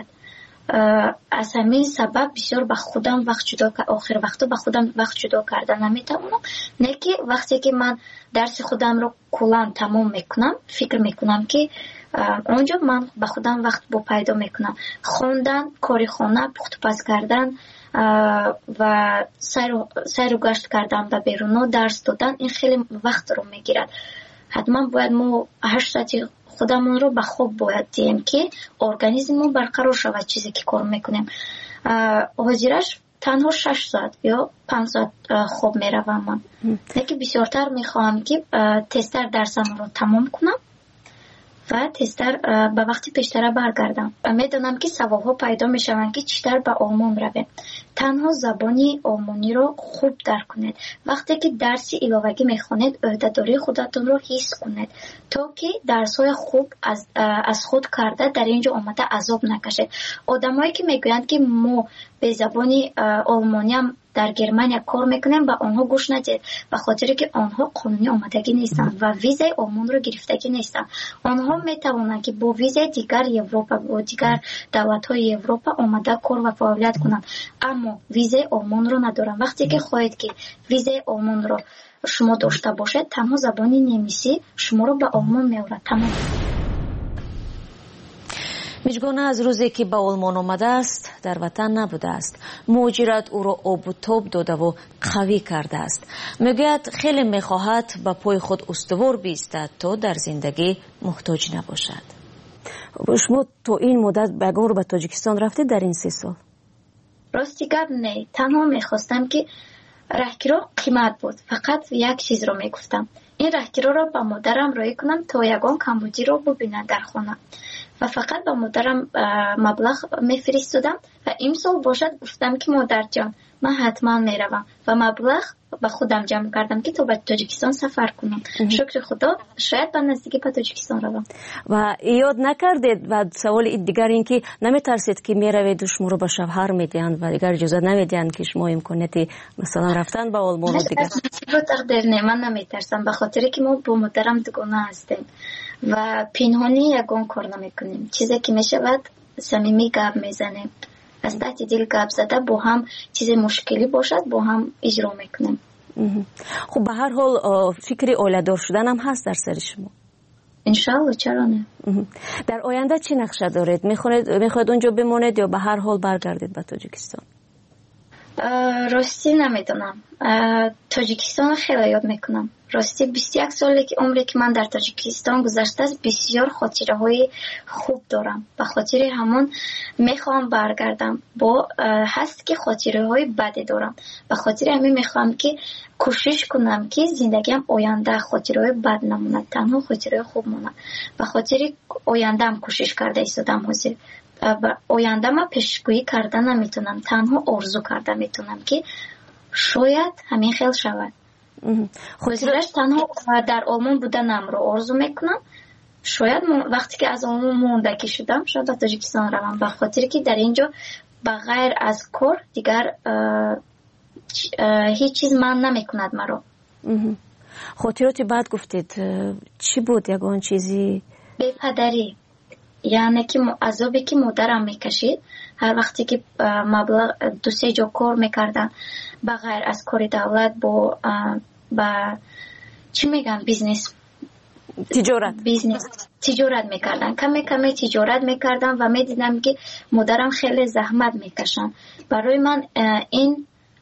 از همین سبب بسیار به خودم وقت جدا آخر وقتا به خودم وقت جدا کردن نمیتونم. نه که وقتی که من درس خودم رو کلان تمام میکنم فکر میکنم که اونجا من به خودم وقت با پیدا میکنم. خوندن، کاری خانه، پخت پز کردن و سیر و گشت کردن به بیرون، درس دادن، این خیلی وقت رو میگیرد. حتما باید ما 8 ساعت خودمون رو به خواب باید دیم که ارگانیسممون برقرار شود چیزی که کار میکنیم. حاضرش تنها 6 ساعت یا 5 ساعت خواب میروم من. یکی بسیارتر میخواهم که تستر درسم رو تمام کنم و تستر به وقتی پیشتر برگردم. میدونم که سوالها پیدا میشوند که چطور به آلمان رویم. تنها زبانی آلمانی رو خوب درک کنید. وقتی که درسی علاوه‌ای میخونید عهده‌داری خودتون رو حس کنید تا که درس‌های خوب از خود کرده در اینجا آمده عذاب نکشید. آدمایی که میگویند که ما به زبانی آلمانی هم در گرمانیا کار میکنیم با آنها گوش ندید، به خاطری که آنها قانونی آمدگی نیستند و ویزای آلمان رو گرفتگی نیستند. آنها میتوانند که با ویزای دیگر اروپا و دیگر دولت‌های اروپا آمده کار و فعالیت کنند، اما ویزای آلمان رو ندارند. وقتی که خواهید که ویزای آلمان رو شما داشته باشید، تنها زبانی نمیسی شما رو به آلمان می‌آورد. تمام. میجگانه از روزی که به آلمان آمده است در وطن نبوده است. مهاجرت او را آب و تاب داده و قوی کرده است. میگوید خیلی میخواهد به پای خود استوار بایستد تا در زندگی محتاج نباشد. شما تو این مدت بگاه رو به تاجیکستان رفتید در این 3 سال؟ راستی گپ نه، تنها میخواستم که راهگیرا قیمت بود. فقط یک چیز رو میگفتم، این راهگیرا رو با مادرم رای کنم تا یگان کمبودی رو ببینن در خانه و فقط با مادرم مبلغ میفرستادم و امسال باشد گفتم که مادر جان من حتما میروم و مبلغ به خودم جمع کردم که تو به تاجیکستان سفر کنم. شکر خدا شاید به نزدیکی به تاجیکستان روم. و یاد نکردید و سوال دیگر این که نمیترسید که میروید و شما رو به شوهر میدهند و دیگر اجازه نمیدهند که شما امکانیتی مثلا رفتن به آلمان و دیگر؟ رو تقدیر نه، من نمیترسم به خاطر که ما با مادرم دوگانه هستیم و پنهانی یگان کار نمیکنیم. چیزی که میشود صمیمی گپ میزنیم، از تحت دل گپ زده با هم چیز مشکلی باشد با هم اجرا میکنیم. خب به هر حال فکر اولیدار شدن هم هست در سر شما؟ انشالله، چرا نه. در آینده چی نقشه دارید؟ میخواید اونجا بمانید یا به هر حال برگردید به تاجیکستان؟ راستی نمیدونم. تاجیکستان خیلی یاد میکنم. راستی 21 سالی که عمری که من در تاجیکستان گذشته است، بسیار خاطره های خوب دارم. به خاطر همون میخوام برگردم. با هست که خاطره های بدی دارم، به خاطر همین میخوام که کوشش کنم که زندگیم آینده خاطره های بد نمونه، تنها خاطره خوب مونه. به خاطر آینده هم کوشش کرده ایستادم حاضر. آینده ما پیشگویی کرده نمیتونم، تنها آرزو کرده میتونم که شاید همین خیلی شود. خودش تنها در آلمان بودنم رو آرزو میکنم. شاید وقتی که از آلمان موندگی شدم شاید به تاجیکستان روم، به خاطر که در اینجا بغیر از کار دیگر هیچ چیز من نمیکند مرا. خاطراتی بعد گفتید چی بود یگان چیزی؟ بی‌پدری، یعنی که عذابی که مادرم میکشید هر وقتی که مبلغ 2-3 جا کار میکردن بغیر از کار دولت با چی میگن تجارت میکردن، کمی تجارت میکردن و میدیدم که مادرم خیلی زحمت میکشن. برای من این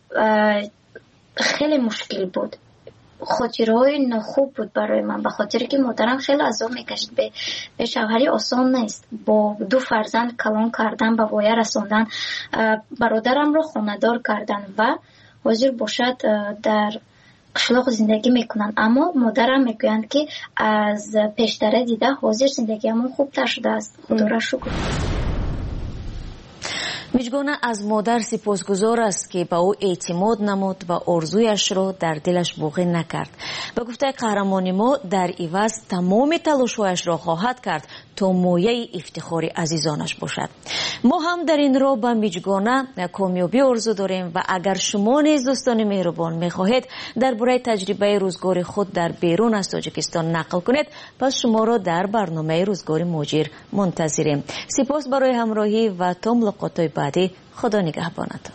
خیلی مشکل بود، خاطرهای نخوب بود برای من، به خاطر که مادرم خیلی عذاب میکشید. به شوهری آسان نیست، با 2 فرزند کلان کردن، با وایه رساندن، برادرم رو خانه‌دار کردن و حاضر باشد در قشلاق زندگی میکنن. اما مادرم میگویند که از پیشتره دیده حاضر زندگی همون خوبتر شده است. خدا را شکر. میجگانه از مادر سپاسگزار است که به او اعتماد نمود و آرزویش را در دلش باقی نکرد. به گفته قهرمان ما در عوض تمام تلاش‌هایش را خواهد کرد تا مایه افتخار عزیزانش باشد. ما هم در این راه به میجگانه کامیابی آرزو داریم و اگر شما نیز دوستان مهربان میخواهید درباره تجربه روزگار خود در بیرون از تاجیکستان نقل کنید، پس شما را در برنامه روزگار مهاجر منتظریم. سپاس برای همراهی و تا ملاقات بعدی. خدا نگهبانتان.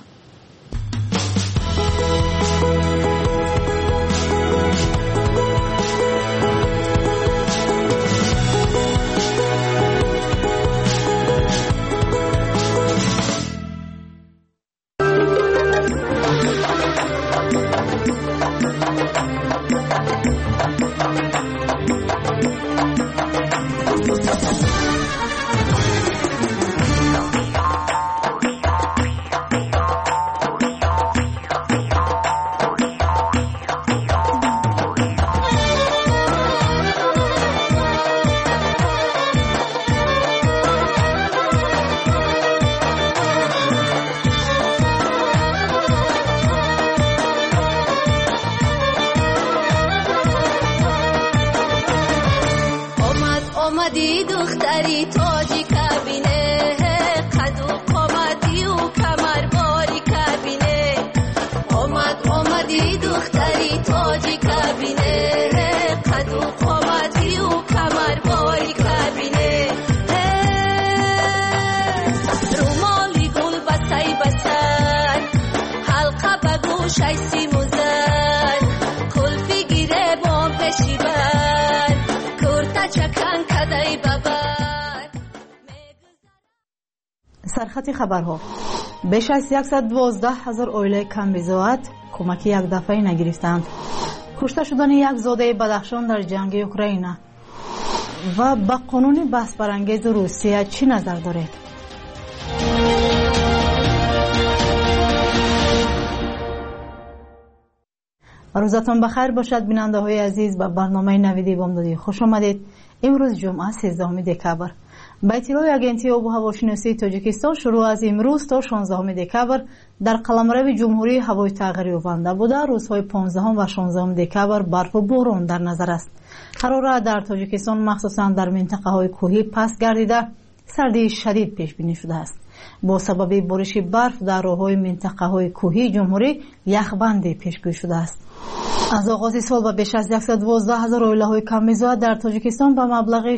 باری تاجی کبینه قد و قامتی و کمر باری کبینه رومالی گل بسای بسن حلقه بگوشای سیموزن کلفی گیره بام پشی بر کرتا چکن کدای ببر. سرخط خبرها. بیش از 112,000 اویله کمبیزوات کمکی یک دفعه نگرفتند. کشته شدن یک زاده بدخشان در جنگ اوکراین و با قانون بحث برانگیز روسیه چی نظر دارید؟ روزتان بخیر باشد بیننده های عزیز. به برنامه نویدی بامدادی خوش آمدید. امروز جمعه 13 دکبر. با اطلاع اگنتی آب و هواشناسی تاجیکستان شروع از امروز تا 16 دکبر در قلمرو جمهوری هوای تغییر یافته بوده. روزهای 15 و 16 دکبر برف و باران در نظر است. حرارت در تاجیکستان مخصوصا در منطقه های کوهی پست گردیده سردی شدید پیش بینی شده است. با سبب بارش برف در راههای منطقه های کوهی جمهوری یخبندی پیشگویی شده است. از آغاز سال با بیش از 112,000 اویله‌های کمبیزوات در تاجیکستان با مبلغ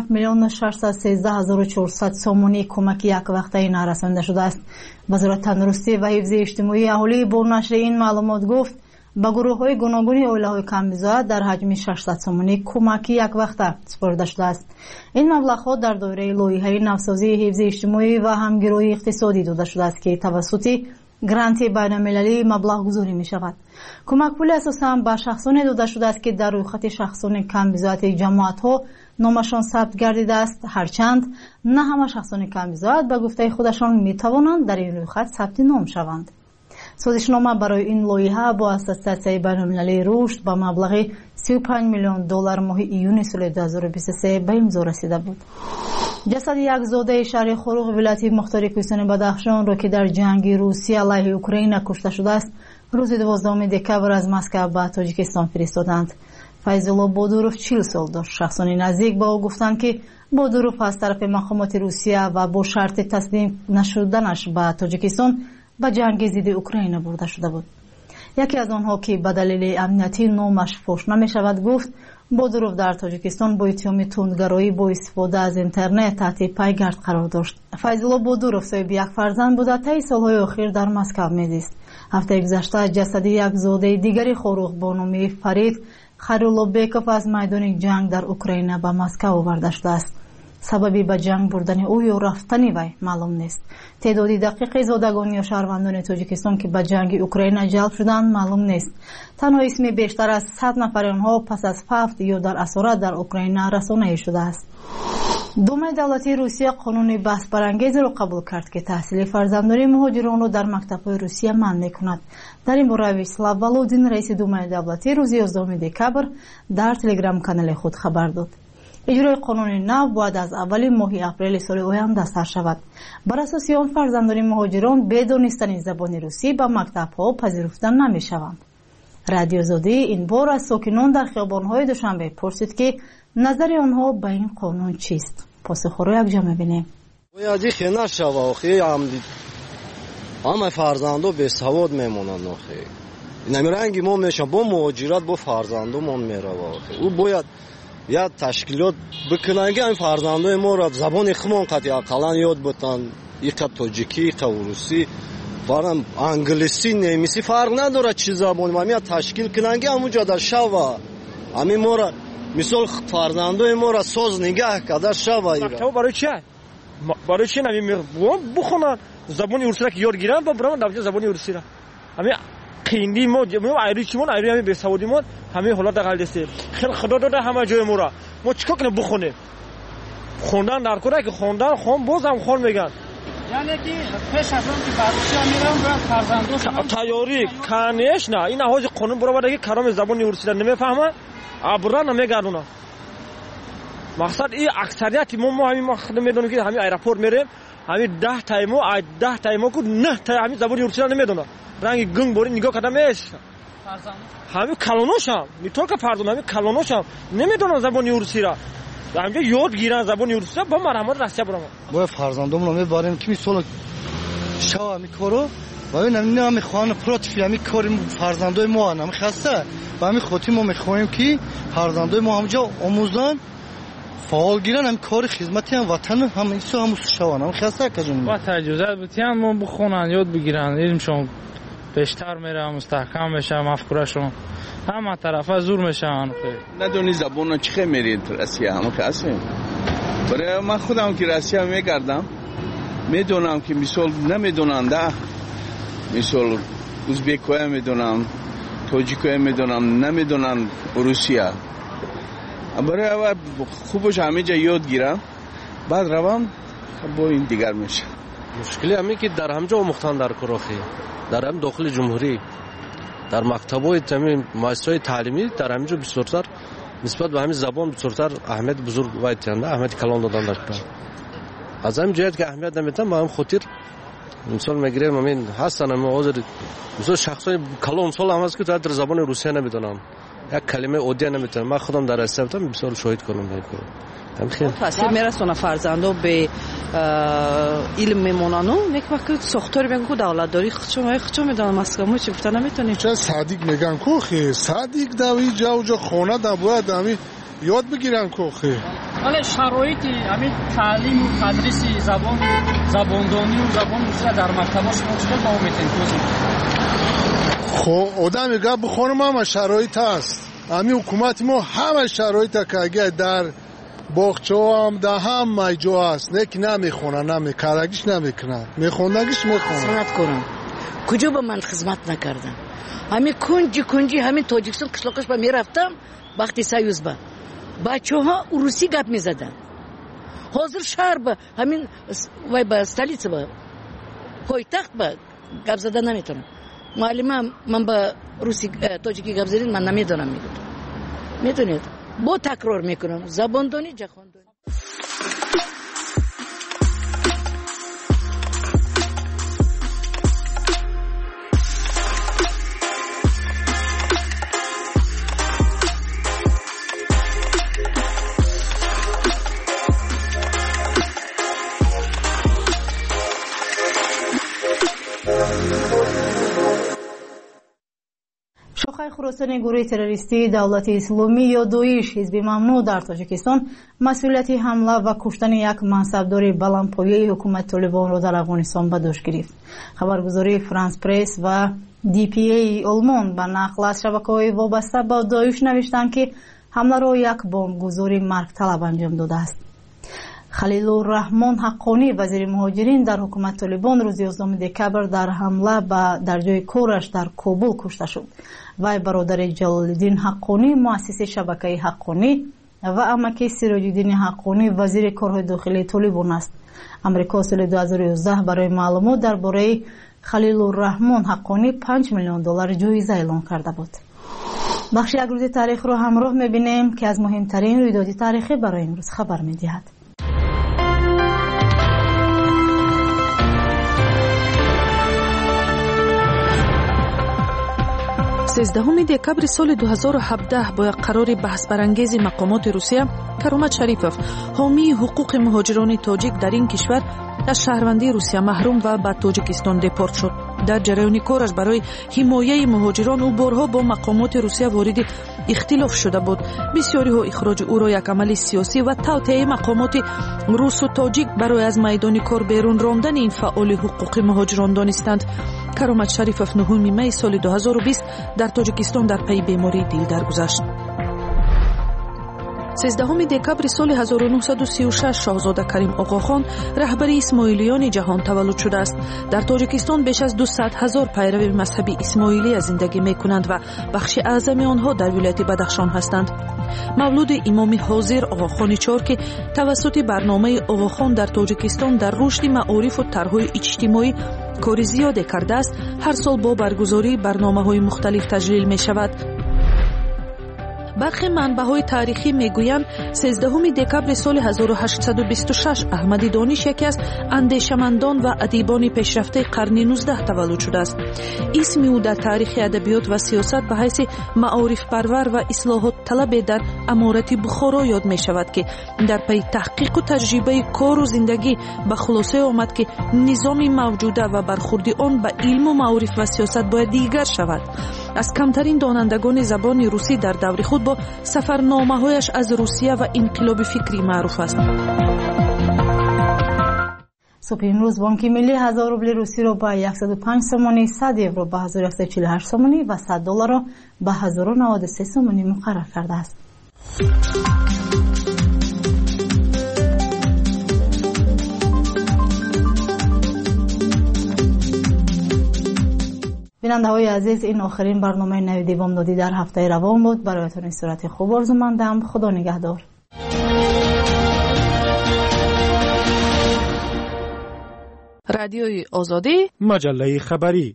67,613,400 سومونی کمک یک وقته نرسانده شده است. وزارت تندرستی و حفظ اجتماعی اهالی با نشر این معلومات گفت با گروه‌های گوناگون اویله‌های کمبیزوات در حجم 600 سومونی کمک یک وقته سپرده شده است. این مبلغ‌ها در دایره لایحه نوسازی حفظ اجتماعی و همگرایی اقتصادی داده شده است که توسط گرانت بین‌المللی مبلغ گذاری می شود. کمک پول اساساً به شخصان داده شده است که در رویخط شخصان کمبیزوات جماعت‌ها نامشان ثبت گردیده است، هرچند نه همه شخصان کمبیزوات به گفته خودشان می توانند در این رویخط ثبت نام شوند. سازشنامه برای این لایحه با اساسیه بین‌المللی رشد با مبلغ 35 میلیون دلار ماه ایون سال 2023 به امضا رسیده بود. جسد یک زاده شهر خروق ولایت مختار کوهستان بدخشان را که در جنگ روسیه علیه اوکراین کشته شده است روز 12 دکبر از مسکو به تاجیکستان فرستادند. فیض‌الله بودروف 40 سال داشت. شخصان نزدیک با او گفتند که بودروف از طرف مقامات روسیه و با شرط تسلیم نشدنش به تاجیکستان به جنگ ضد اوکراین برده شده بود. یکی از آنها که به دلیل امنیتی نامش فاش نمی شود گفت بودروف در تاجیکستان با اتهام تندگرایی با استفاده از اینترنت تحت پیگرد قرار داشت. فیض‌الله بودروف صاحب یک فرزند بوده طی سالهای اخیر در مسکو میزیست. هفته گذشته جسد یک زاده دیگری خروق با نام فرید خیرالله‌بکوف از میدان جنگ در اوکراین به مسکو آورده شده است. سببی به جنگ بردن او یا رفتن وی معلوم نیست. تعداد دقیق زادگان یا شهروندان تاجیکستان که به جنگ اوکراین جلب شدند معلوم نیست. تنها اسم بیشتر از 100 نفر آنها پس از فوت یا در اسارت در اوکراین رسانه‌ای شده است. دوم دولتی روسیه قانون بحث برانگیز را قبول کرد که تحصیل فرزندان مهاجران را در مکتب‌های روسیه منع می‌کند. در این باره ویسلاو ولودین رئیس دوم دولتی روز 11 دکبر در تلگرام کانال خود خبر داد. اجرای قانون نو باید از اول ماه اپریل سال آینده سر شود. بر اساس آن فرزندان مهاجران بدانستن زبان روسی به مکتب‌ها پذیرفته نمی‌شوند. رادیو زادی این بار از ساکنان در خیابان‌های دوشنبه پرسید که نظر آنها به این قانون چیست. پاسخ را یک جا می‌بینیم. باید خیلی نشود همه فرزندان به سواد میمونند آخه. نمی‌رنگی ما میشم با مهاجرت با فرزندان میروند. او باید یا تشکیلات بکنن که این فرزندان ما را زبان خمان قطعی اقلان یاد بتن. یک تاجیکی، یک روسی، فرم انگلیسی، نمیسی فرق نداره چی زبان ما تشکیل کنن که همونجا در شوا همین ما را مثال فرزندان ما را ساز نگاه کرده شوا مکتب برای چی؟ برای چی نمی بخونن زبان روسی را که یاد گیرن با برام در زبان روسی را همین قیندی ما ایریچمون ایری همین به سعودیمون همین حالت دقیق است. خیلی خدا داده همه جای ما چیکار کنیم بخونیم؟ خوندن در کره که خوندن خون بازم خون میگن. یعنی که پیش از اون که بچه‌ها میرن باید فرزندوشون تیاری کنیش نه این اهاج قانون برآورده که کلام زبان روسی را نمیفهمه ابرا نمیگردونه. مقصد این اکثریت ما همین مقصد میدونیم که همین ایرپورت میریم همین 10 تایمو کو 9 تا همین زبان روسی را نمیدونه. رنگ گنگ بوری نگاه کردم میش همین کلونوشم میتونه که فرزند همین کلونوشم نمیدونم زبان روسی را همینجا یاد گیرن زبان روسی را با مرحمت راسته برام با فرزندم رو میبریم که میسال شوا میکارو و این همه خوان پروتفیل همه کاری فرزندای ما هم خسته و همه خودی ما میخوایم که فرزندای ما همجا آموزان فعال گیرن هم کار خدمتی هم وطن هم ایسو هم شوان هم خسته کجون با تجربه بتیان ما بخونن یاد بگیرن علمشون بیشتر میره مستحکم میشه مفکورشون همه طرفا زور میشن ندونی زبون چه میرید روسیه هم کسی برای من خودم که روسیه میگردم میدونم که مثال نمیدوننده مثال ازبک‌ها میدونم تاجیک‌ها میدونم نمیدونن روسیه برای اول خوبش همه جا یاد گیرم بعد روام با این دیگر میشه مشکلی همین که در همجا مختان در کراخی در هم داخل جمهوری در مکتب‌های تمام مؤسسات تعلیمی در همینجا بسیارتر نسبت به همین زبان بسیارتر اهمیت بزرگ وایتنده اهمیت کلان دادن داشته از همین جهت که اهمیت نمیدن با هم خاطر مثال میگیرم همین هستن هم حاضر مثلا شخصای کلان مثال هم هست که در زبان روسیه نمیدونن یک کلمه عادی نمیتونن من خودم در روسیه بودم بسیار شاهد کنم خیلی تاثیر میرسونه فرزندو به علم میمونن یک وقت ساختاری میگن که دولت داری خچو میدونم مسکمو چی گفته نمیتونی چه صادق میگن کوخی صادق داوی جا خونه دا باید همین یاد بگیرن کوخی ولی شرایطی همین تعلیم و تدریس زباندانی و زبان روسیه در مکتباش مشکل با میتین خب آدم میگه بخونم هم شرایط هست همین حکومت ما همه شرایط که اگه در باغچه هم ده هم جا هست نه که نمیخونن نمیکارگیش نمیکنن میخوندگیش میخونن سنت کنم کجا با من خدمت نکردم همین کنجی همین تاجیکستان قشلاقش با میرفتم وقتی سایوز با بچه ها روسی گپ میزدن حاضر شهر با همین وای با استالیت با پایتخت با گپ زدن نمیتونم معلم من با روسی تاجیکی گپ زدن من نمیدونم میدونید با تکرار میکنم زباندانی جهاندانی شاخه خراسانی گروه تروریستی دولت اسلامی یا دویش حزب ممنوع در تاجیکستان مسئولیت حمله و کشتن یک منصبدار بلندپایه حکومت طالبان را در افغانستان به دوش گرفت. خبرگزاری فرانس پرس و دی پی ای آلمان به نقل از شبکه‌های وابسته به داعش نوشتند که حمله را یک بمبگذاری مرگ طلب انجام داده است. خلیل الرحمن حقانی وزیر مهاجرین در حکومت طالبان روز 11 دکبر در حمله در جای کارش در کابل کشته شد. وی برادر جلالالدین حقانی مؤسس شبکه حقانی و عمک سراج‌الدین حقانی وزیر کارهای داخلی طالبان است. امریکا سال 2011 برای معلومات درباره خلیل الرحمن حقانی $5 میلیون جایزه اعلام کرده بود. بخش یک روز تاریخ رو همراه می‌بینیم که از مهمترین رویداد تاریخی برای امروز خبر می‌دهد. 13 دکبر سال 2017 با یک قرار بحث برانگیز مقامات روسیه کرامت شریفوف حامی حقوق مهاجران تاجیک در این کشور از شهروندی روسیه محروم و به تاجیکستان دپورت شد. در جریان کارش برای حمایت مهاجران او بارها با مقامات روسیه وارد اختلاف شده بود. بسیاری ها اخراج او را یک عمل سیاسی و توطئه مقامات روس و تاجیک برای از میدان کار بیرون راندن این فعال حقوق مهاجران دانستند. کرامت شریفوف 9 می سال 2020 در تاجیکستان در پی بیماری دل درگذشت. 13 دکبر سال 1936 شاهزاده کریم آقاخان رهبری اسماعیلیان جهان تولد شده است. در تاجیکستان بیش از 200,000 پیرو مذهبی اسماعیلی زندگی می‌کنند و بخش اعظم آنها در ولایت بدخشان هستند. مولود امام حاضر آقاخان 4 که توسط برنامه آقاخان در تاجیکستان در رشد معارف و طرح‌های اجتماعی کار زیادی کرده است، هر سال با برگزاری برنامه‌های مختلف تجلیل می‌شود. برخی منبع‌های تاریخی میگویند 13 دکبر سال 1826 احمدی دانش یکی از اندیشمندان و ادیبان پیشرفته قرن 19 تولد شده است. اسم او در تاریخ ادبیات و سیاست به حیث معارف پرور و اصلاحات طلب در امارت بخارا یاد می شود که در پی تحقیق و تجربه کار و زندگی به خلاصه آمد که نظام موجوده و برخورد آن به علم و معارف و سیاست باید دیگر شود. از کمترین دانندگان زبان روسی در دور خود با سفرنامه‌هایش از روسیه و انقلاب فکری معروف است. صبح امروز بانک ملی 1000 روبل روسی را با 105 سومانی، 100 یورو با 1148 سومانی و 100 دلار را با 1093 سومانی مقرر کرده است. بیننده های عزیز، این آخرین برنامه نویدی بامدادی در هفته روان بود. برایتان این صورت خوب آرزومندم. خدا نگهدار. رادیوی آزادی، مجله خبری.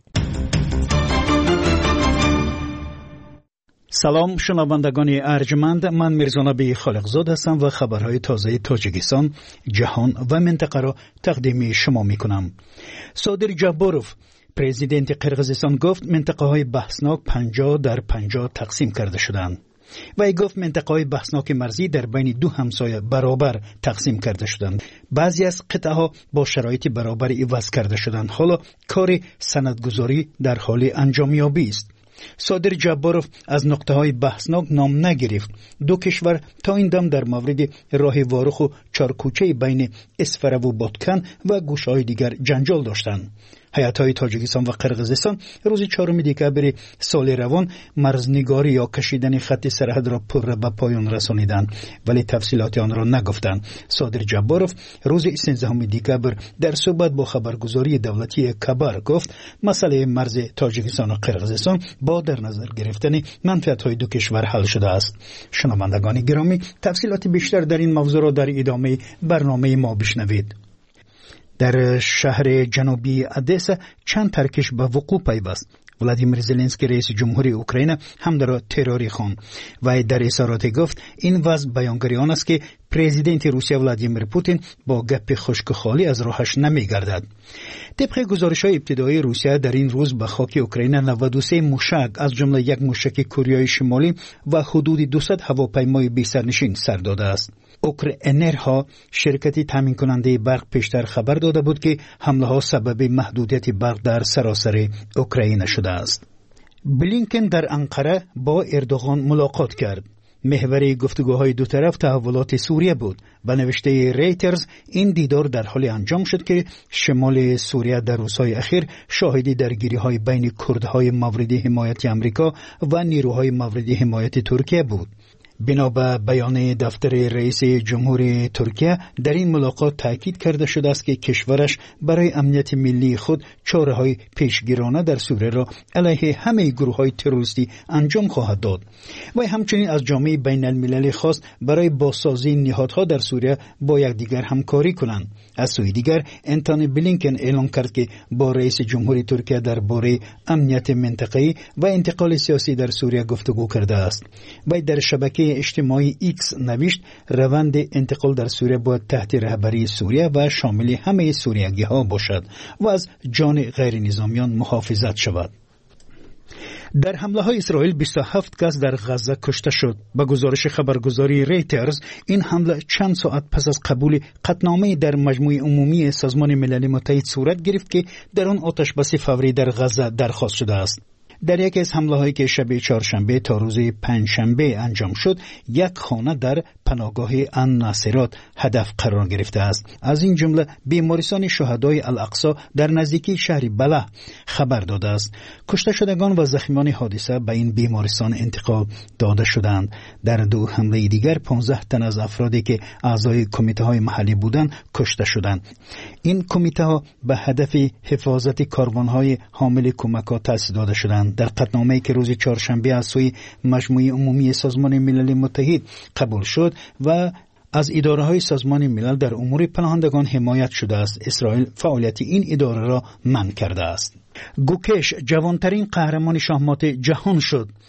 سلام شنوندگان ارجمند، من میرزانبی خالقزاد هستم و خبرهای تازه تاجیکستان، جهان و منطقه را تقدیم شما میکنم. صادر جابروف پرزیدنت قرقیزستان گفت منطقه های بحثناک 50 در 50 تقسیم کرده شدند. وی گفت منطقه های بحثناک مرزی در بین دو همسایه برابر تقسیم کرده شدند. بعضی از قطعه ها با شرایط برابر عوض کرده شدند. حالا کار سندگذاری در حال انجامیابی است. صادر جابروف از نقطه های بحثناک نام نگرفت. دو کشور تا این دم در مورد راه وارخ و چارکوچه بین اسفره و بادکن و گوشه های دیگر جنجال داشتند. هیئت‌های تاجیکستان و قرقیزستان روز 4 دکبر سال روان مرزنگاری یا کشیدن خط سرحد را پر به پایان رسانیدند، ولی تفصیلات آن را نگفتند. صادر جابروف روز 13 دکبر در صحبت با خبرگزاری دولتی کبار گفت مسئله مرز تاجیکستان و قرقیزستان با در نظر گرفتن منفعت‌های دو کشور حل شده است. شنوندگان گرامی، تفصیلات بیشتر در این موضوع را در ادامه برنامه ما بشنوید. در شهر جنوبی ادسا چند ترکش به وقوع پیوست. ولادیمیر زلنسکی رئیس جمهوری اوکراین حمله را تروری خواند و در اظهارات گفت این وضع بیانگری آن است که پرزیدنت روسیه ولادیمیر پوتین با گپ خشک خالی از راهش نمیگردد. طبق گزارش‌های ابتدایی روسیه در این روز به خاک اوکراین 93 موشک از جمله یک موشک کوریای شمالی و حدود 200 هواپیمای بی سرنشین سر داده است. اوکرانرها شرکتی تامین کننده برق پیشتر خبر داده بود که حمله ها سبب محدودیت برق در سراسر اوکراین شده است. بلینکن در انقره با اردوغان ملاقات کرد. محور گفتگوهای دو طرف تحولات سوریه بود. به نوشته ریترز این دیدار در حال انجام شد که شمال سوریه در روزهای اخیر شاهد درگیری‌های بین کردهای مورد حمایت آمریکا و نیروهای مورد حمایت ترکیه بود. بنا به بیان دفتر رئیس جمهور ترکیه در این ملاقات تاکید کرده شده است که کشورش برای امنیت ملی خود چاره‌های پیشگیرانه در سوریه را علیه همه گروه‌های تروریستی انجام خواهد داد. و همچنین از جامعه بین المللی خواست برای بازسازی نهادها در سوریه با یکدیگر همکاری کنند. از سوی دیگر انتونی بلینکن اعلام کرد که با رئیس جمهور ترکیه درباره امنیت منطقه‌ای و انتقال سیاسی در سوریه گفتگو کرده است. و در شبکه اجتماعی ایکس نوشت روند انتقال در سوریه باید تحت رهبری سوریه و شامل همه سوریگی‌ها باشد و از جان غیر نظامیان محافظت شود. در حمله های اسرائیل 27 کس در غزه کشته شد. با گزارش خبرگزاری ریترز این حمله چند ساعت پس از قبول قطعنامه در مجمع عمومی سازمان ملل متحد صورت گرفت که در آن آتشبس فوری در غزه درخواست شده است. در یکی از حمله هایی که شب چهارشنبه تا روز پنجشنبه انجام شد، یک خانه در پناهگاه الناصرات هدف قرار گرفته است. از این جمله بیمارستان شهدای الاقصی در نزدیکی شهر بلح خبر داده است. کشته شدگان و زخمیان حادثه به این بیمارستان انتقال داده شدند. در دو حمله دیگر 15 تن از افرادی که اعضای کمیته های محلی بودند کشته شدند. این کمیته ها به هدف حفاظت کاروان های حامل کمک‌ها تأسیس داده شدند. در قطعنامه‌ای که روز چهارشنبه از سوی مجمع عمومی سازمان ملل متحد قبول شد و از اداره‌های سازمان ملل در امور پناهندگان حمایت شده است، اسرائیل فعالیت این اداره را منع کرده است. گوکش جوانترین قهرمان شاهمات جهان شد.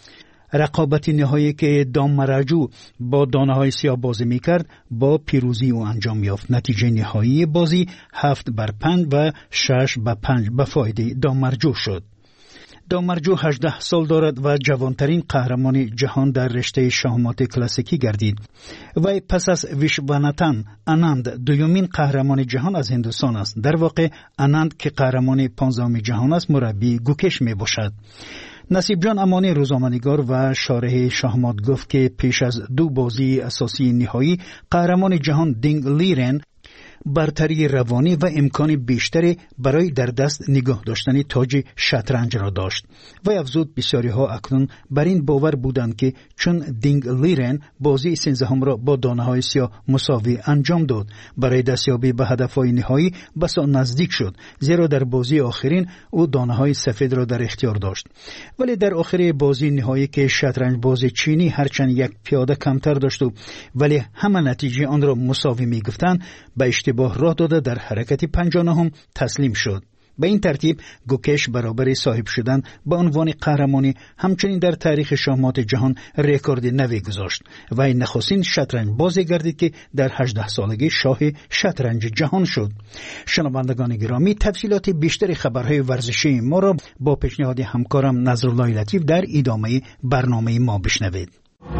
رقابت نهایی که دامرجو با دانه‌های سیاه بازی می‌کرد با پیروزی او انجام یافت. نتیجه نهایی بازی 7-5 و 6-5 به فایده دامرجو شد. دامرجو 18 سال دارد و جوانترین قهرمان جهان در رشته شاهمات کلاسیکی گردید. وی پس از ویشواناتان آناند دومین قهرمان جهان از هندوستان است. در واقع آناند که قهرمان 15 جهان است مربی گوکش می باشد. نصیب جان امانی روزنامه‌نگار و شارح شاهمات گفت که پیش از 2 بازی اساسی نهایی قهرمان جهان دینگ لیرن برتری روانی و امکان بیشتری برای در دست نگاه داشتن تاج شطرنج را داشت. و افزود بسیاری ها اکنون بر این باور بودند که چون دینگ لیرن بازی 13 را با دانه های سیاه مساوی انجام داد برای دستیابی به هدف های نهایی بسا نزدیک شد، زیرا در بازی آخرین او دانه های سفید را در اختیار داشت. ولی در آخر بازی نهایی که شطرنج باز چینی هرچند 1 پیاده کمتر داشت ولی همه نتیجه آن را مساوی می گفتند، به اشتباه راه داده در حرکت 59 تسلیم شد. به این ترتیب گوکش برابر صاحب شدن به عنوان قهرمانی همچنین در تاریخ شاهمات جهان رکورد نوی گذاشت و این نخستین شطرنج بازی گردید که در 18 سالگی شاه شطرنج جهان شد. شنوندگان گرامی، تفصیلات بیشتر خبرهای ورزشی ما را با پیشنهاد همکارم نظرالله لطیف در ادامه برنامه ما بشنوید.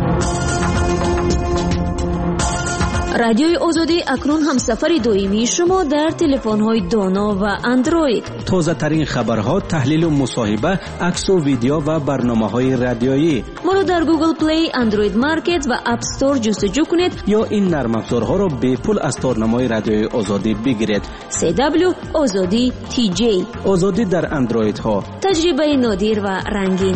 رادیوی آزادی اکنون همسفر دائمی شما در تلفن‌های دانا و اندروید. تازه ترین خبرها، تحلیل و مصاحبه، عکس و ویدیو و برنامه‌های رادیویی. ما را در گوگل پلی، اندروید مارکت و اپ استور جستجو کنید یا این نرم افزارها را به پول از تارنمای رادیوی آزادی بگیرید. CW آزادی TJ. آزادی در اندروید ها. تجربه نادر و رنگین.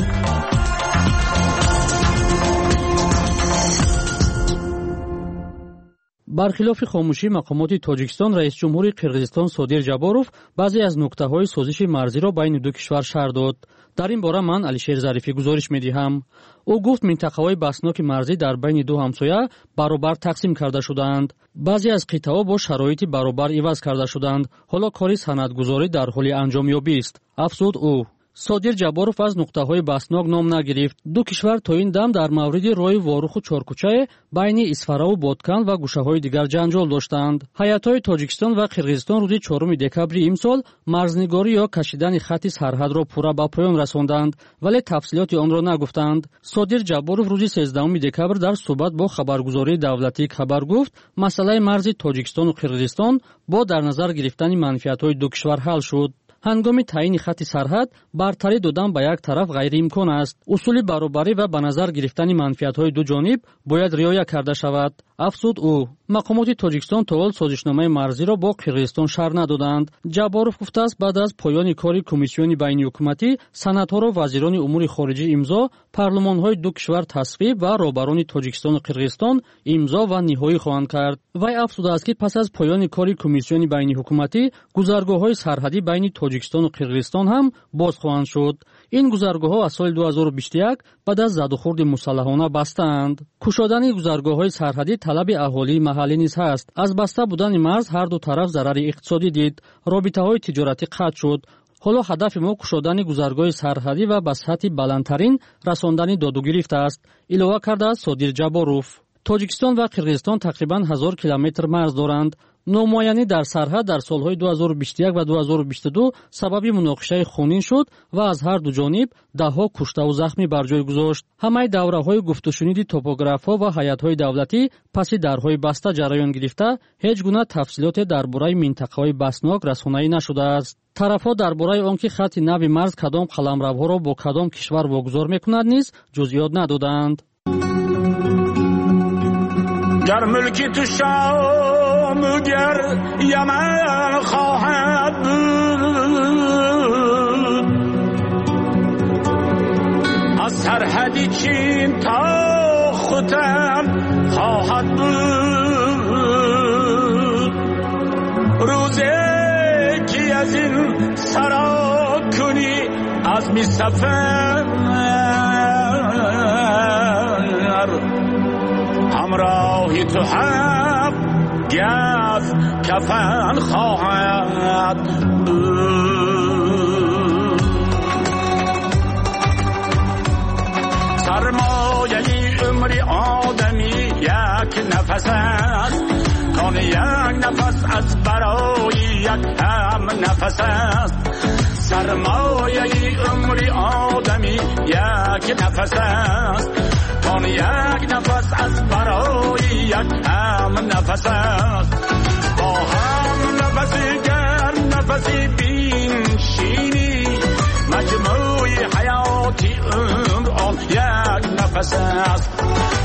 برخلاف خاموشی مقامات تاجیکستان، رئیس جمهور قرقیزستان صادر جاباروف بعضی از نکته‌های سازش مرزی را بین 2 کشور شرح داد. در این باره من علیشیر ظریفی گزارش می‌دهم. او گفت منطقه‌های بسناک مرزی در بین 2 همسایه برابر تقسیم کرده شدند. بعضی از قطعه‌ها با شرایط برابر عوض کرده شدند. حالا کاری سندگذاری در حال انجامیابی است. افزود او. صادر جاباروف از نقطه‌های بسناک نام نگرفت. 2 کشور تا این دم در مورد راه واروخ و چارکوچه بین اسفرا و بادکن و گوشه‌های دیگر جنجال داشتند. هیئت‌های تاجیکستان و قرقیزستان روز 4 دکبر امسال مرزنگاری یا کشیدن خط سرحد را پورا به پایان رساندند، ولی تفصیلات آن را نگفتند. صادر جاباروف روز 13 دکبر در صحبت با خبرگزاری دولتی خبر گفت مسئله مرز تاجیکستان و قرقیزستان با در نظر گرفتن منفعت‌های 2 کشور حل شد. هنگام تعیین خط سرحد برتری دادن به یک طرف غیر امکان است. اصول برابری و به نظر گرفتن منفعت‌های 2 جانب باید رعایت کرده شود. افزود او. مقامات تاجیکستان تا حال سازشنامه مرزی را با قرقیزستان شرح ندادند. جاباروف گفته است بعد از پایان کار کمیسیون بین حکومتی، سنات‌ها را وزیران امور خارجه امضا، پارلمان‌های 2 کشور تصویب و رهبران تاجیکستان و قرقیزستان امضا و نهایی خواهند کرد. وی افزوده است که پس از پایان کار کمیسیون بین حکومتی، گذرگاه‌های سرحدی بین تاجیکستان و قرقیزستان هم باز خواهند شد. این گذرگاه‌ها از سال 2021 بعد از زدوخورد مسلحانه بستند. کشادن گذرگاه‌های سرحدی طلب اهالی محلی نیز هست. از بسته بودن مرز هر دو طرف ضرر اقتصادی دید. رابطه‌های تجارتی قطع شد. حالا هدف ما کشادن گذرگاه سرحدی و به سطح بلندترین رساندن داد و گرفت است. الوه کرده است صادر جاباروف. تاجیکستان و قرقیزستان تقریباً 1000 کیلومتر مرز دارند. نامعینی در سرحد در سالهای 2021 و 2022 سبب مناقشه خونین شد و از هر دو جانب دهها کشته و زخمی بر جای گذاشت. همه دوره‌های گفت و شنید توپوگراف‌ها و هیئت‌های دولتی پس درهای بسته جریان گرفته، هیچ گونه تفصیلات درباره منطقه‌های بسناک رسانه‌ای نشده است. طرف‌ها درباره آنکه خط نو مرز کدام قلمروها را با کدام کشور واگذار می‌کند نیز جزئیات ندادند. گر ملکی تو شام گر یمن خواهد بود، از سرحدی چین تا ختم خواهد بود. روزی که از این سرا کنی از می سفر، همراهی تو حق گز کفن خواهد بود. سرما نفس است کان یک نفس از برای یک هم نفس است سرمایه عمری آدمی یک نفس است کان یک نفس از برای یک هم نفس است با هم نفسی گرم نفسی بین شیری مجموع حیاتی عمر آن یک نفس است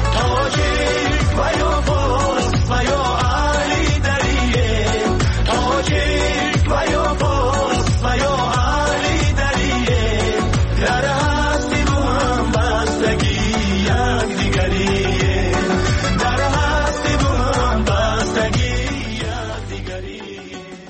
تاجیک و یا فارس و یا علی دریه تاجیک و یا فارس و یا علی دریه در هستی با هم بستگی یک دیگریه در هستی با هم بستگی یک دیگریه.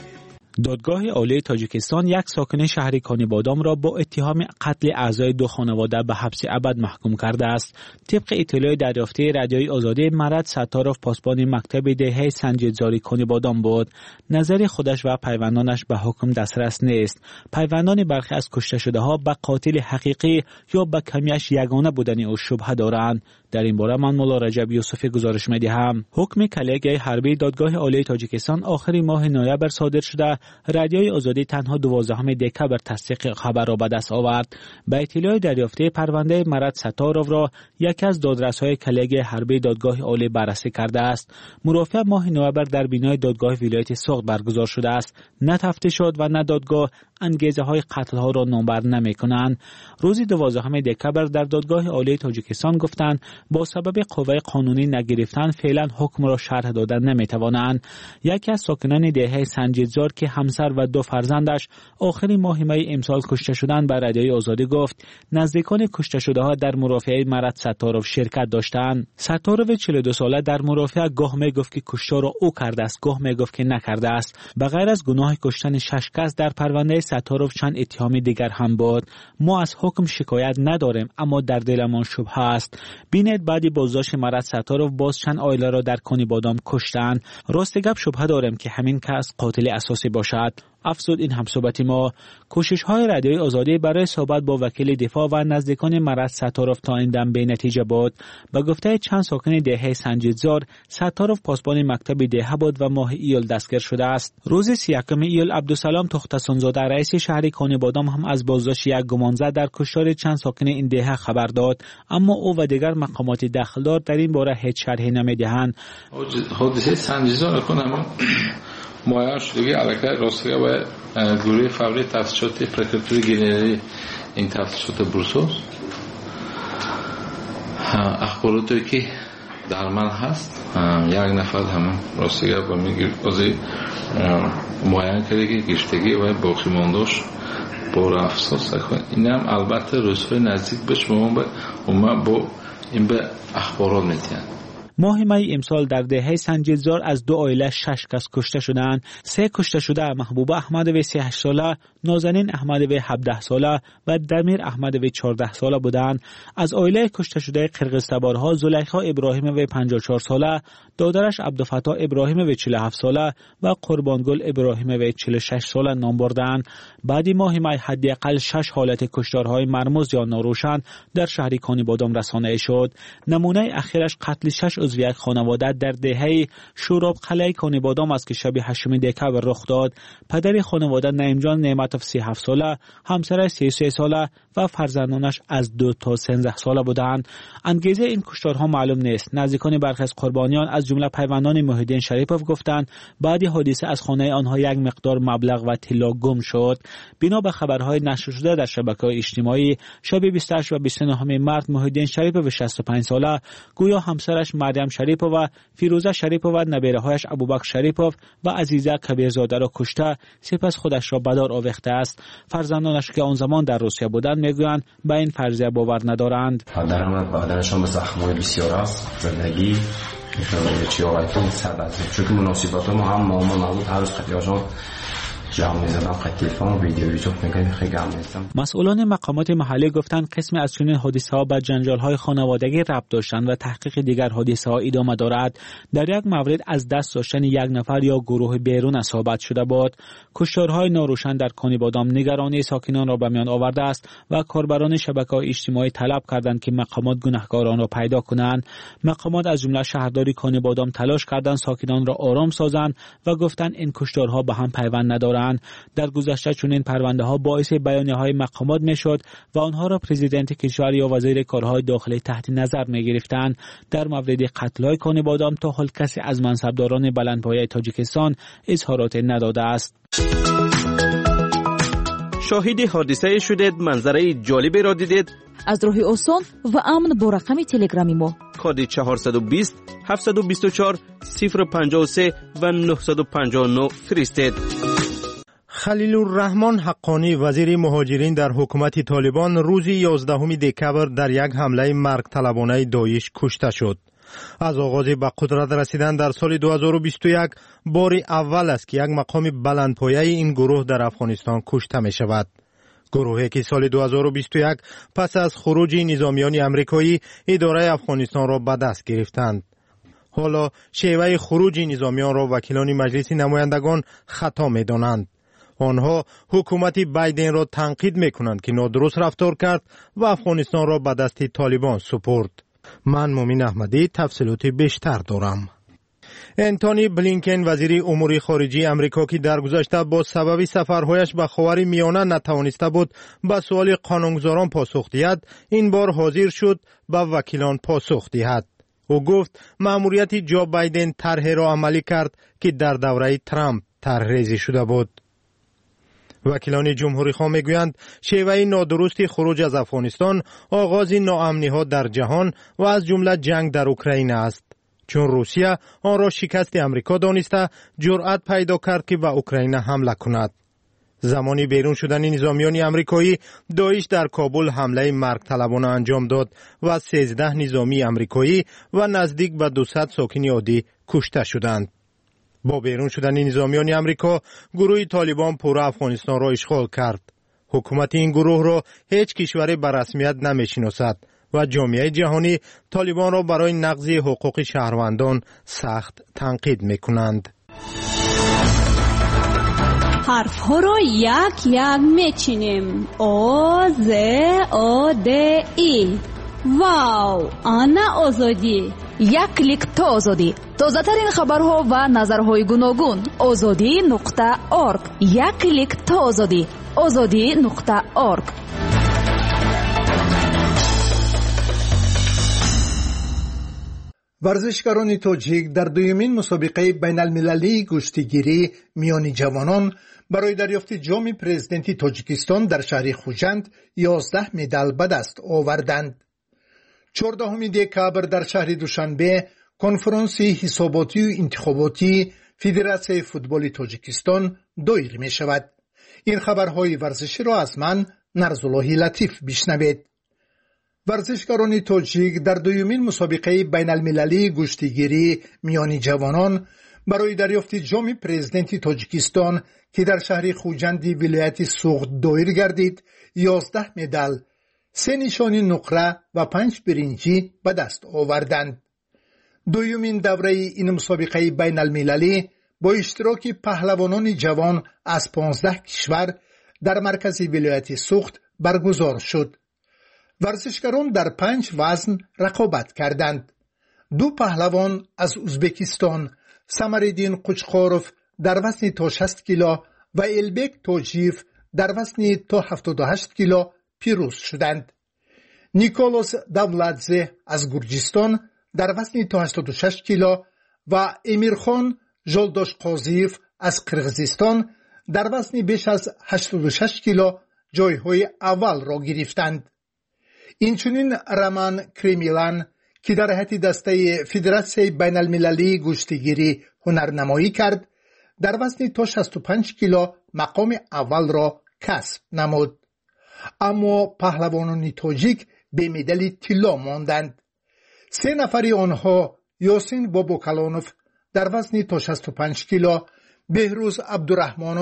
دادگاه عالی تاجیکستان یک ساکن شهر کانیبادام را با اتهام قتل اعضای دو خانواده به حبس ابد محکوم کرده است. طبق اطلاع دریافته رادیوی آزادی، مرد ستاروف پاسبان مکتب دهه سنجیدزاری کانیبادام بود. نظر خودش و پیوندانش به حکم دسترس نیست. پیوندان برخی از کشته شده ها به قاتل حقیقی یا به کمیش یگانه بودن او شبهه دارند. در این باره من مولا رجب یوسفی گزارش می‌دهم. حکم کلیگه حربی دادگاه عالی تاجیکستان آخر ماه نوامبر صادر شده. رادیوی آزادی تنها 12 دکبر تصدیق خبر را به دست آورد. به اطلاع دریافته، پرونده مرد ستاروف را یکی از دادرس‌های کلیگه حربی دادگاه عالی بررسی کرده است. مرافعه ماه نوامبر در بینای دادگاه ولایت سوخت برگزار شده است. نه تفتیش شد و نه دادگاه انگیزه های قتل ها را نامبر نمی کنند. روز 12 دکبر در دادگاه عالی تاجیکستان گفتند با سبب قوه قانونی نگرفتن فعلا حکم را شرح دادن نمی توانند. یکی از ساکنان دهه سنجیدزار که همسر و دو فرزندش آخر ماه می امسال کشته شدند به رادیوی آزادی گفت نزدیکان کشته شده ها در مرافعه مرد ستاروف شرکت داشتند. ستاروف 42 ساله در مرافعه گاه می گفت که کشته را او کرده است، گاه می گفت که نکرده است. به غیر از گناه کشتن 6 کس در پرونده ستاروف چند اتهام دیگر هم بود. ما از حکم شکایت نداریم، اما در دلمان شبهه است. بینید بعدی بازداشت مرد ستاروف باز چند عائله را در کانیبادام کشتند. راست گپ شبهه داریم که همین کس قاتل اساسی باشد. افزود این همصحبت ما. کوشش های رادیوی آزادی برای صحبت با وکیل دفاع و نزدیکان مرد ستاروف تا این دم بی نتیجه بود. به گفته چند ساکن دهه سنجیدزار، ستاروف پاسبان مکتب دهه بود و ماه ایول دستگیر شده است. روز 31 ایول عبدالسلام تختسونزاده رئیس شهر کانیبادام هم از بازداشت یک گمانزده در کشتار چند ساکن این دهه خبر داد، اما او و دیگر مقامات دخلدار در این باره هیچ شرحی نمیدهند. حادثه سنجیدزار کنم مایه شدگی علاقه راستگاه و گروه فوری تفتیشات پرکراتوری گنرال این تفتیشات بروسوس اخباراتی که در من هست یک نفر همون راستگاه و میگه بازی معین کرده که گشتگی و باقی مانداش بار افسوس کنه. این هم البته روزهای نزدیک بهش ما با این به اخبارات میتین. ماه می امسال در دهه سنجیدزار از دو عائله 6 کس کشته شدند. 3 کشته شده محبوب احمدوی 38 ساله، نازنین احمدوی 17 ساله و دمیر احمدوی 14 ساله بودند. از عائله کشته شده قرقیزتبارها زلیخا ابراهیموی 54 ساله، دادرش عبدالفتاح ابراهیموی 47 ساله و قربانگل ابراهیموی 46 ساله نام بردند. بعدی ماه می حداقل 6 حالت کشتارهای مرموز یا ناروشن در شهر کانیبادام رسانه شد. نمونه اخیرش قتل 6 عضو یک خانواده در دهه شوراب قلعه کانیبادام است که شب 8 دکبر رخ داد. پدر خانواده نعیم جان نعمتوف 37 ساله، همسرش 33 ساله و فرزندانش از 2 تا 13 ساله بودند. انگیزه این کشتارها معلوم نیست. نزدیکان برخی از قربانیان از جمله پیوندان محیدین شریپوف گفتند بعد حادثه از خانه آنها یک مقدار مبلغ و طلا گم شد. بنا به خبرهای نشر شده در شبکه‌های اجتماعی، شب 28 و 29 مارس محیدین شریپوف 65 ساله گویا همسرش مریم شریپوف و فیروزه شریپوف و نبیره‌هایش ابوبکر شریپوف و عزیزه کبیرزاده را کشته، سپس خودش را به دار آویخته است. فرزندانش که آن زمان در روسیه بودند میگویند به این فرضیه باور ندارند. پدرشان به زخم‌های بسیار است. زندگی چی آقایتون سبت چون مناسبات ما هم معامل نبود. هر روز خطیاشان جمع می‌زدم خط تلفن و ویدیو یوتیوب می‌گم خیلی گرم هستم. مسئولان مقامات محلی گفتند قسم از چنین حادثه‌ها به جنجال‌های خانوادگی ربط داشتند و تحقیق دیگر حادثه‌ها ادامه دارد. در یک مورد از دست داشتن یک نفر یا گروه بیرون اصابت شده بود. کشتارهای ناروشن در کانیبادام نگرانی ساکنان را به میان آورده است و کاربران شبکه‌های اجتماعی طلب کردند که مقامات گناهکاران را پیدا کنند. مقامات از جمله شهرداری کانیبادام تلاش کردند ساکنان را آرام سازند و گفتند این کشتارها به هم پیوند ندارند. در گذشته چنین پرونده‌ها باعث بیانیه‌های مقامات میشد و آنها را پرزیدنت کشور یا وزیر کارهای داخلی تحت نظر می‌گرفتند. در مورد قتل‌های کانیبادام تا حال کسی از منصبداران بلندپایه تاجیکستان اظهارات نداده است. شاهد حادثه شدید، منظره جالبی را دیدید؟ از راه آسان و امن با رقم تلگرامی ما کد 420 724 053 و 959 فرستید. خلیل الرحمن حقانی وزیر مهاجرین در حکومت طالبان روز 11 دکبر در یک حمله مرگ طلبانه داعش کشته شد. از آغاز به قدرت رسیدن در سال 2021 بار اول است که یک مقام بلندپایه این گروه در افغانستان کشته می شود. گروهی که سال 2021 پس از خروج نظامیان امریکایی اداره افغانستان را به دست گرفتند. حالا شیوه خروج نظامیان را وکیلان مجلس نمایندگان خطا می دانند. آنها حکومت بایدن را تنقید می کنند که نادرست رفتار کرد و افغانستان را به دست طالبان سپرد. من مومن احمدی تفصیلات بیشتر دارم. انتونی بلینکن وزیر امور خارجه امریکا که در گذشته با سبب سفرهایش به خاور میانه نتوانسته بود به سوال قانونگذاران پاسخ دهد، این بار حاضر شد به وکیلان پاسخ دهد. او گفت مأموریت جو بایدن طرحی را عملی کرد که در دوره ترامپ طرحریزی شده بود. وکیلان جمهوری خواه میگویند شیوه نادرست خروج از افغانستان آغاز ناامنی ها در جهان و از جمله جنگ در اوکراین است، چون روسیه آن را شکست امریکا دانسته جرأت پیدا کرد که به اوکراین حمله کند. زمانی بیرون شدن نظامیان امریکایی، داعش در کابل حمله مرگ طلبانه انجام داد و 13 نظامی امریکایی و نزدیک به 200 ساکن عادی کشته شدند. با بیرون شدن نظامیان امریکا، گروه طالبان پورا افغانستان را اشغال کرد. حکومت این گروه را هیچ کشوری به رسمیت نمی‌شناسد و جامعه جهانی طالبان را برای نقض حقوق شهروندان سخت تنقید می‌کنند. حرف ها را یک یک میچینیم. آ ز آ د ای. واو، آنا آزادی. یک کلیک تا آزادی. تازه ترین خبرها و نظرهای گوناگون. azadi.org. یک کلیک تا آزادی. azadi.org. ورزشکاران تاجیک در دومین مسابقه بین المللی گشتیگیری میان جوانان برای دریافت جام پرزیدنت تاجیکستان در شهر خوجند 11 مدال به دست آوردند. 14 دکبر در شهر دوشنبه کنفرانس حساباتی و انتخاباتی فدراسیون فوتبال تاجیکستان دایر می شود. این خبرهای ورزشی را از من نرزالله لطیف بشنوید. ورزشکاران تاجیک در دومین مسابقه بین المللی گشتیگیری میان جوانان برای دریافت جام پرزیدنت تاجیکستان که در شهر خوجند ولایت سوغد دایر گردید 11 مدال، 3 نشانی نقره و 5 برنجی به دست آوردند. دومین دوره این مسابقه بین المللی با اشتراک پهلوانان جوان از 15 کشور در مرکز ولایت سوغد برگزار شد. ورزشکاران در 5 وزن رقابت کردند. 2 پهلوان از ازبکستان، سمرالدین قوچخاروف در وزن تا 60 کیلو و البک تاجیف در وزن تا 78 کیلو پیروز شدند. نیکولاس دولادزه از گرجستان در وزن تا 86 کیلو و امیرخان جلداش قاضیف از قرغیزستان در وزن بیش از 86 کیلو جایهای اول را گرفتند. اینچنین رمان کریمیلان که در هیئت دسته فدراسیون بین المللی گشتیگیری هنرنمایی کرد در وزن تا 65 کیلو مقام اول را کسب نمود. اما پهلوانان تاجیک به مدال طلا ماندند. 3 نفر آنها یاسین بابوکلانوف در وزن تا 65 کیلو، بهروز عبدالرحمانوف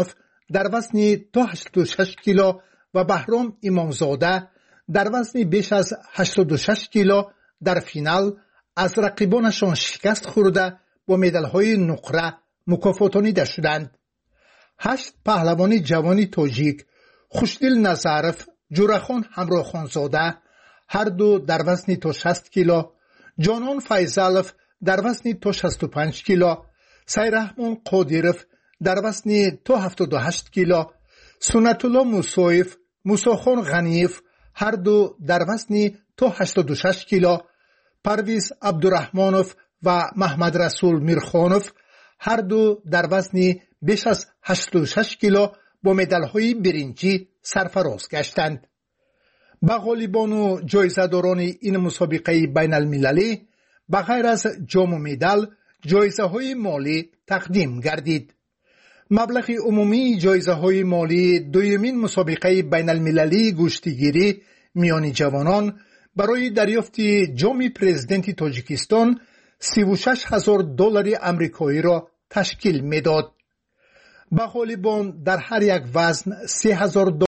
در وزن تا 86 کیلو و بهرام امامزاده در وزن بیش از 86 کیلو در فینال از رقیبانشان شکست خورده با مدال‌های نقره مکافاتانیده شدند. 8 پهلوان جوان تاجیک خوشدل نظرف، جورخان همراخانزاده هر دو در وزن تا 60 کیلو، جانان فیضلف در وزن تا 65 کیلو، سیرحمان قادیرف در وزن تا 78 کیلو، سنت الله موسویف، موساخان غنیف هر دو در وزن تا 86 کیلو، پرویز عبدالرحمانوف و محمد رسول میرخانوف هر دو در وزن بیش از 86 کیلو با مدال‌های برنجی سرفراز گشتند. به غالبان و جایزه‌داران این مسابقه بین المللی به غیر از جام و مدال جایزه‌های مالی تقدیم گردید. مبلغ عمومی جایزه‌های مالی دومین مسابقه بین المللی گشتیگیری میان جوانان برای دریافت جام پرزیدنت تاجیکستان $36,000 آمریکایی را تشکیل می‌داد. به غالبان در هر یک وزن $3,000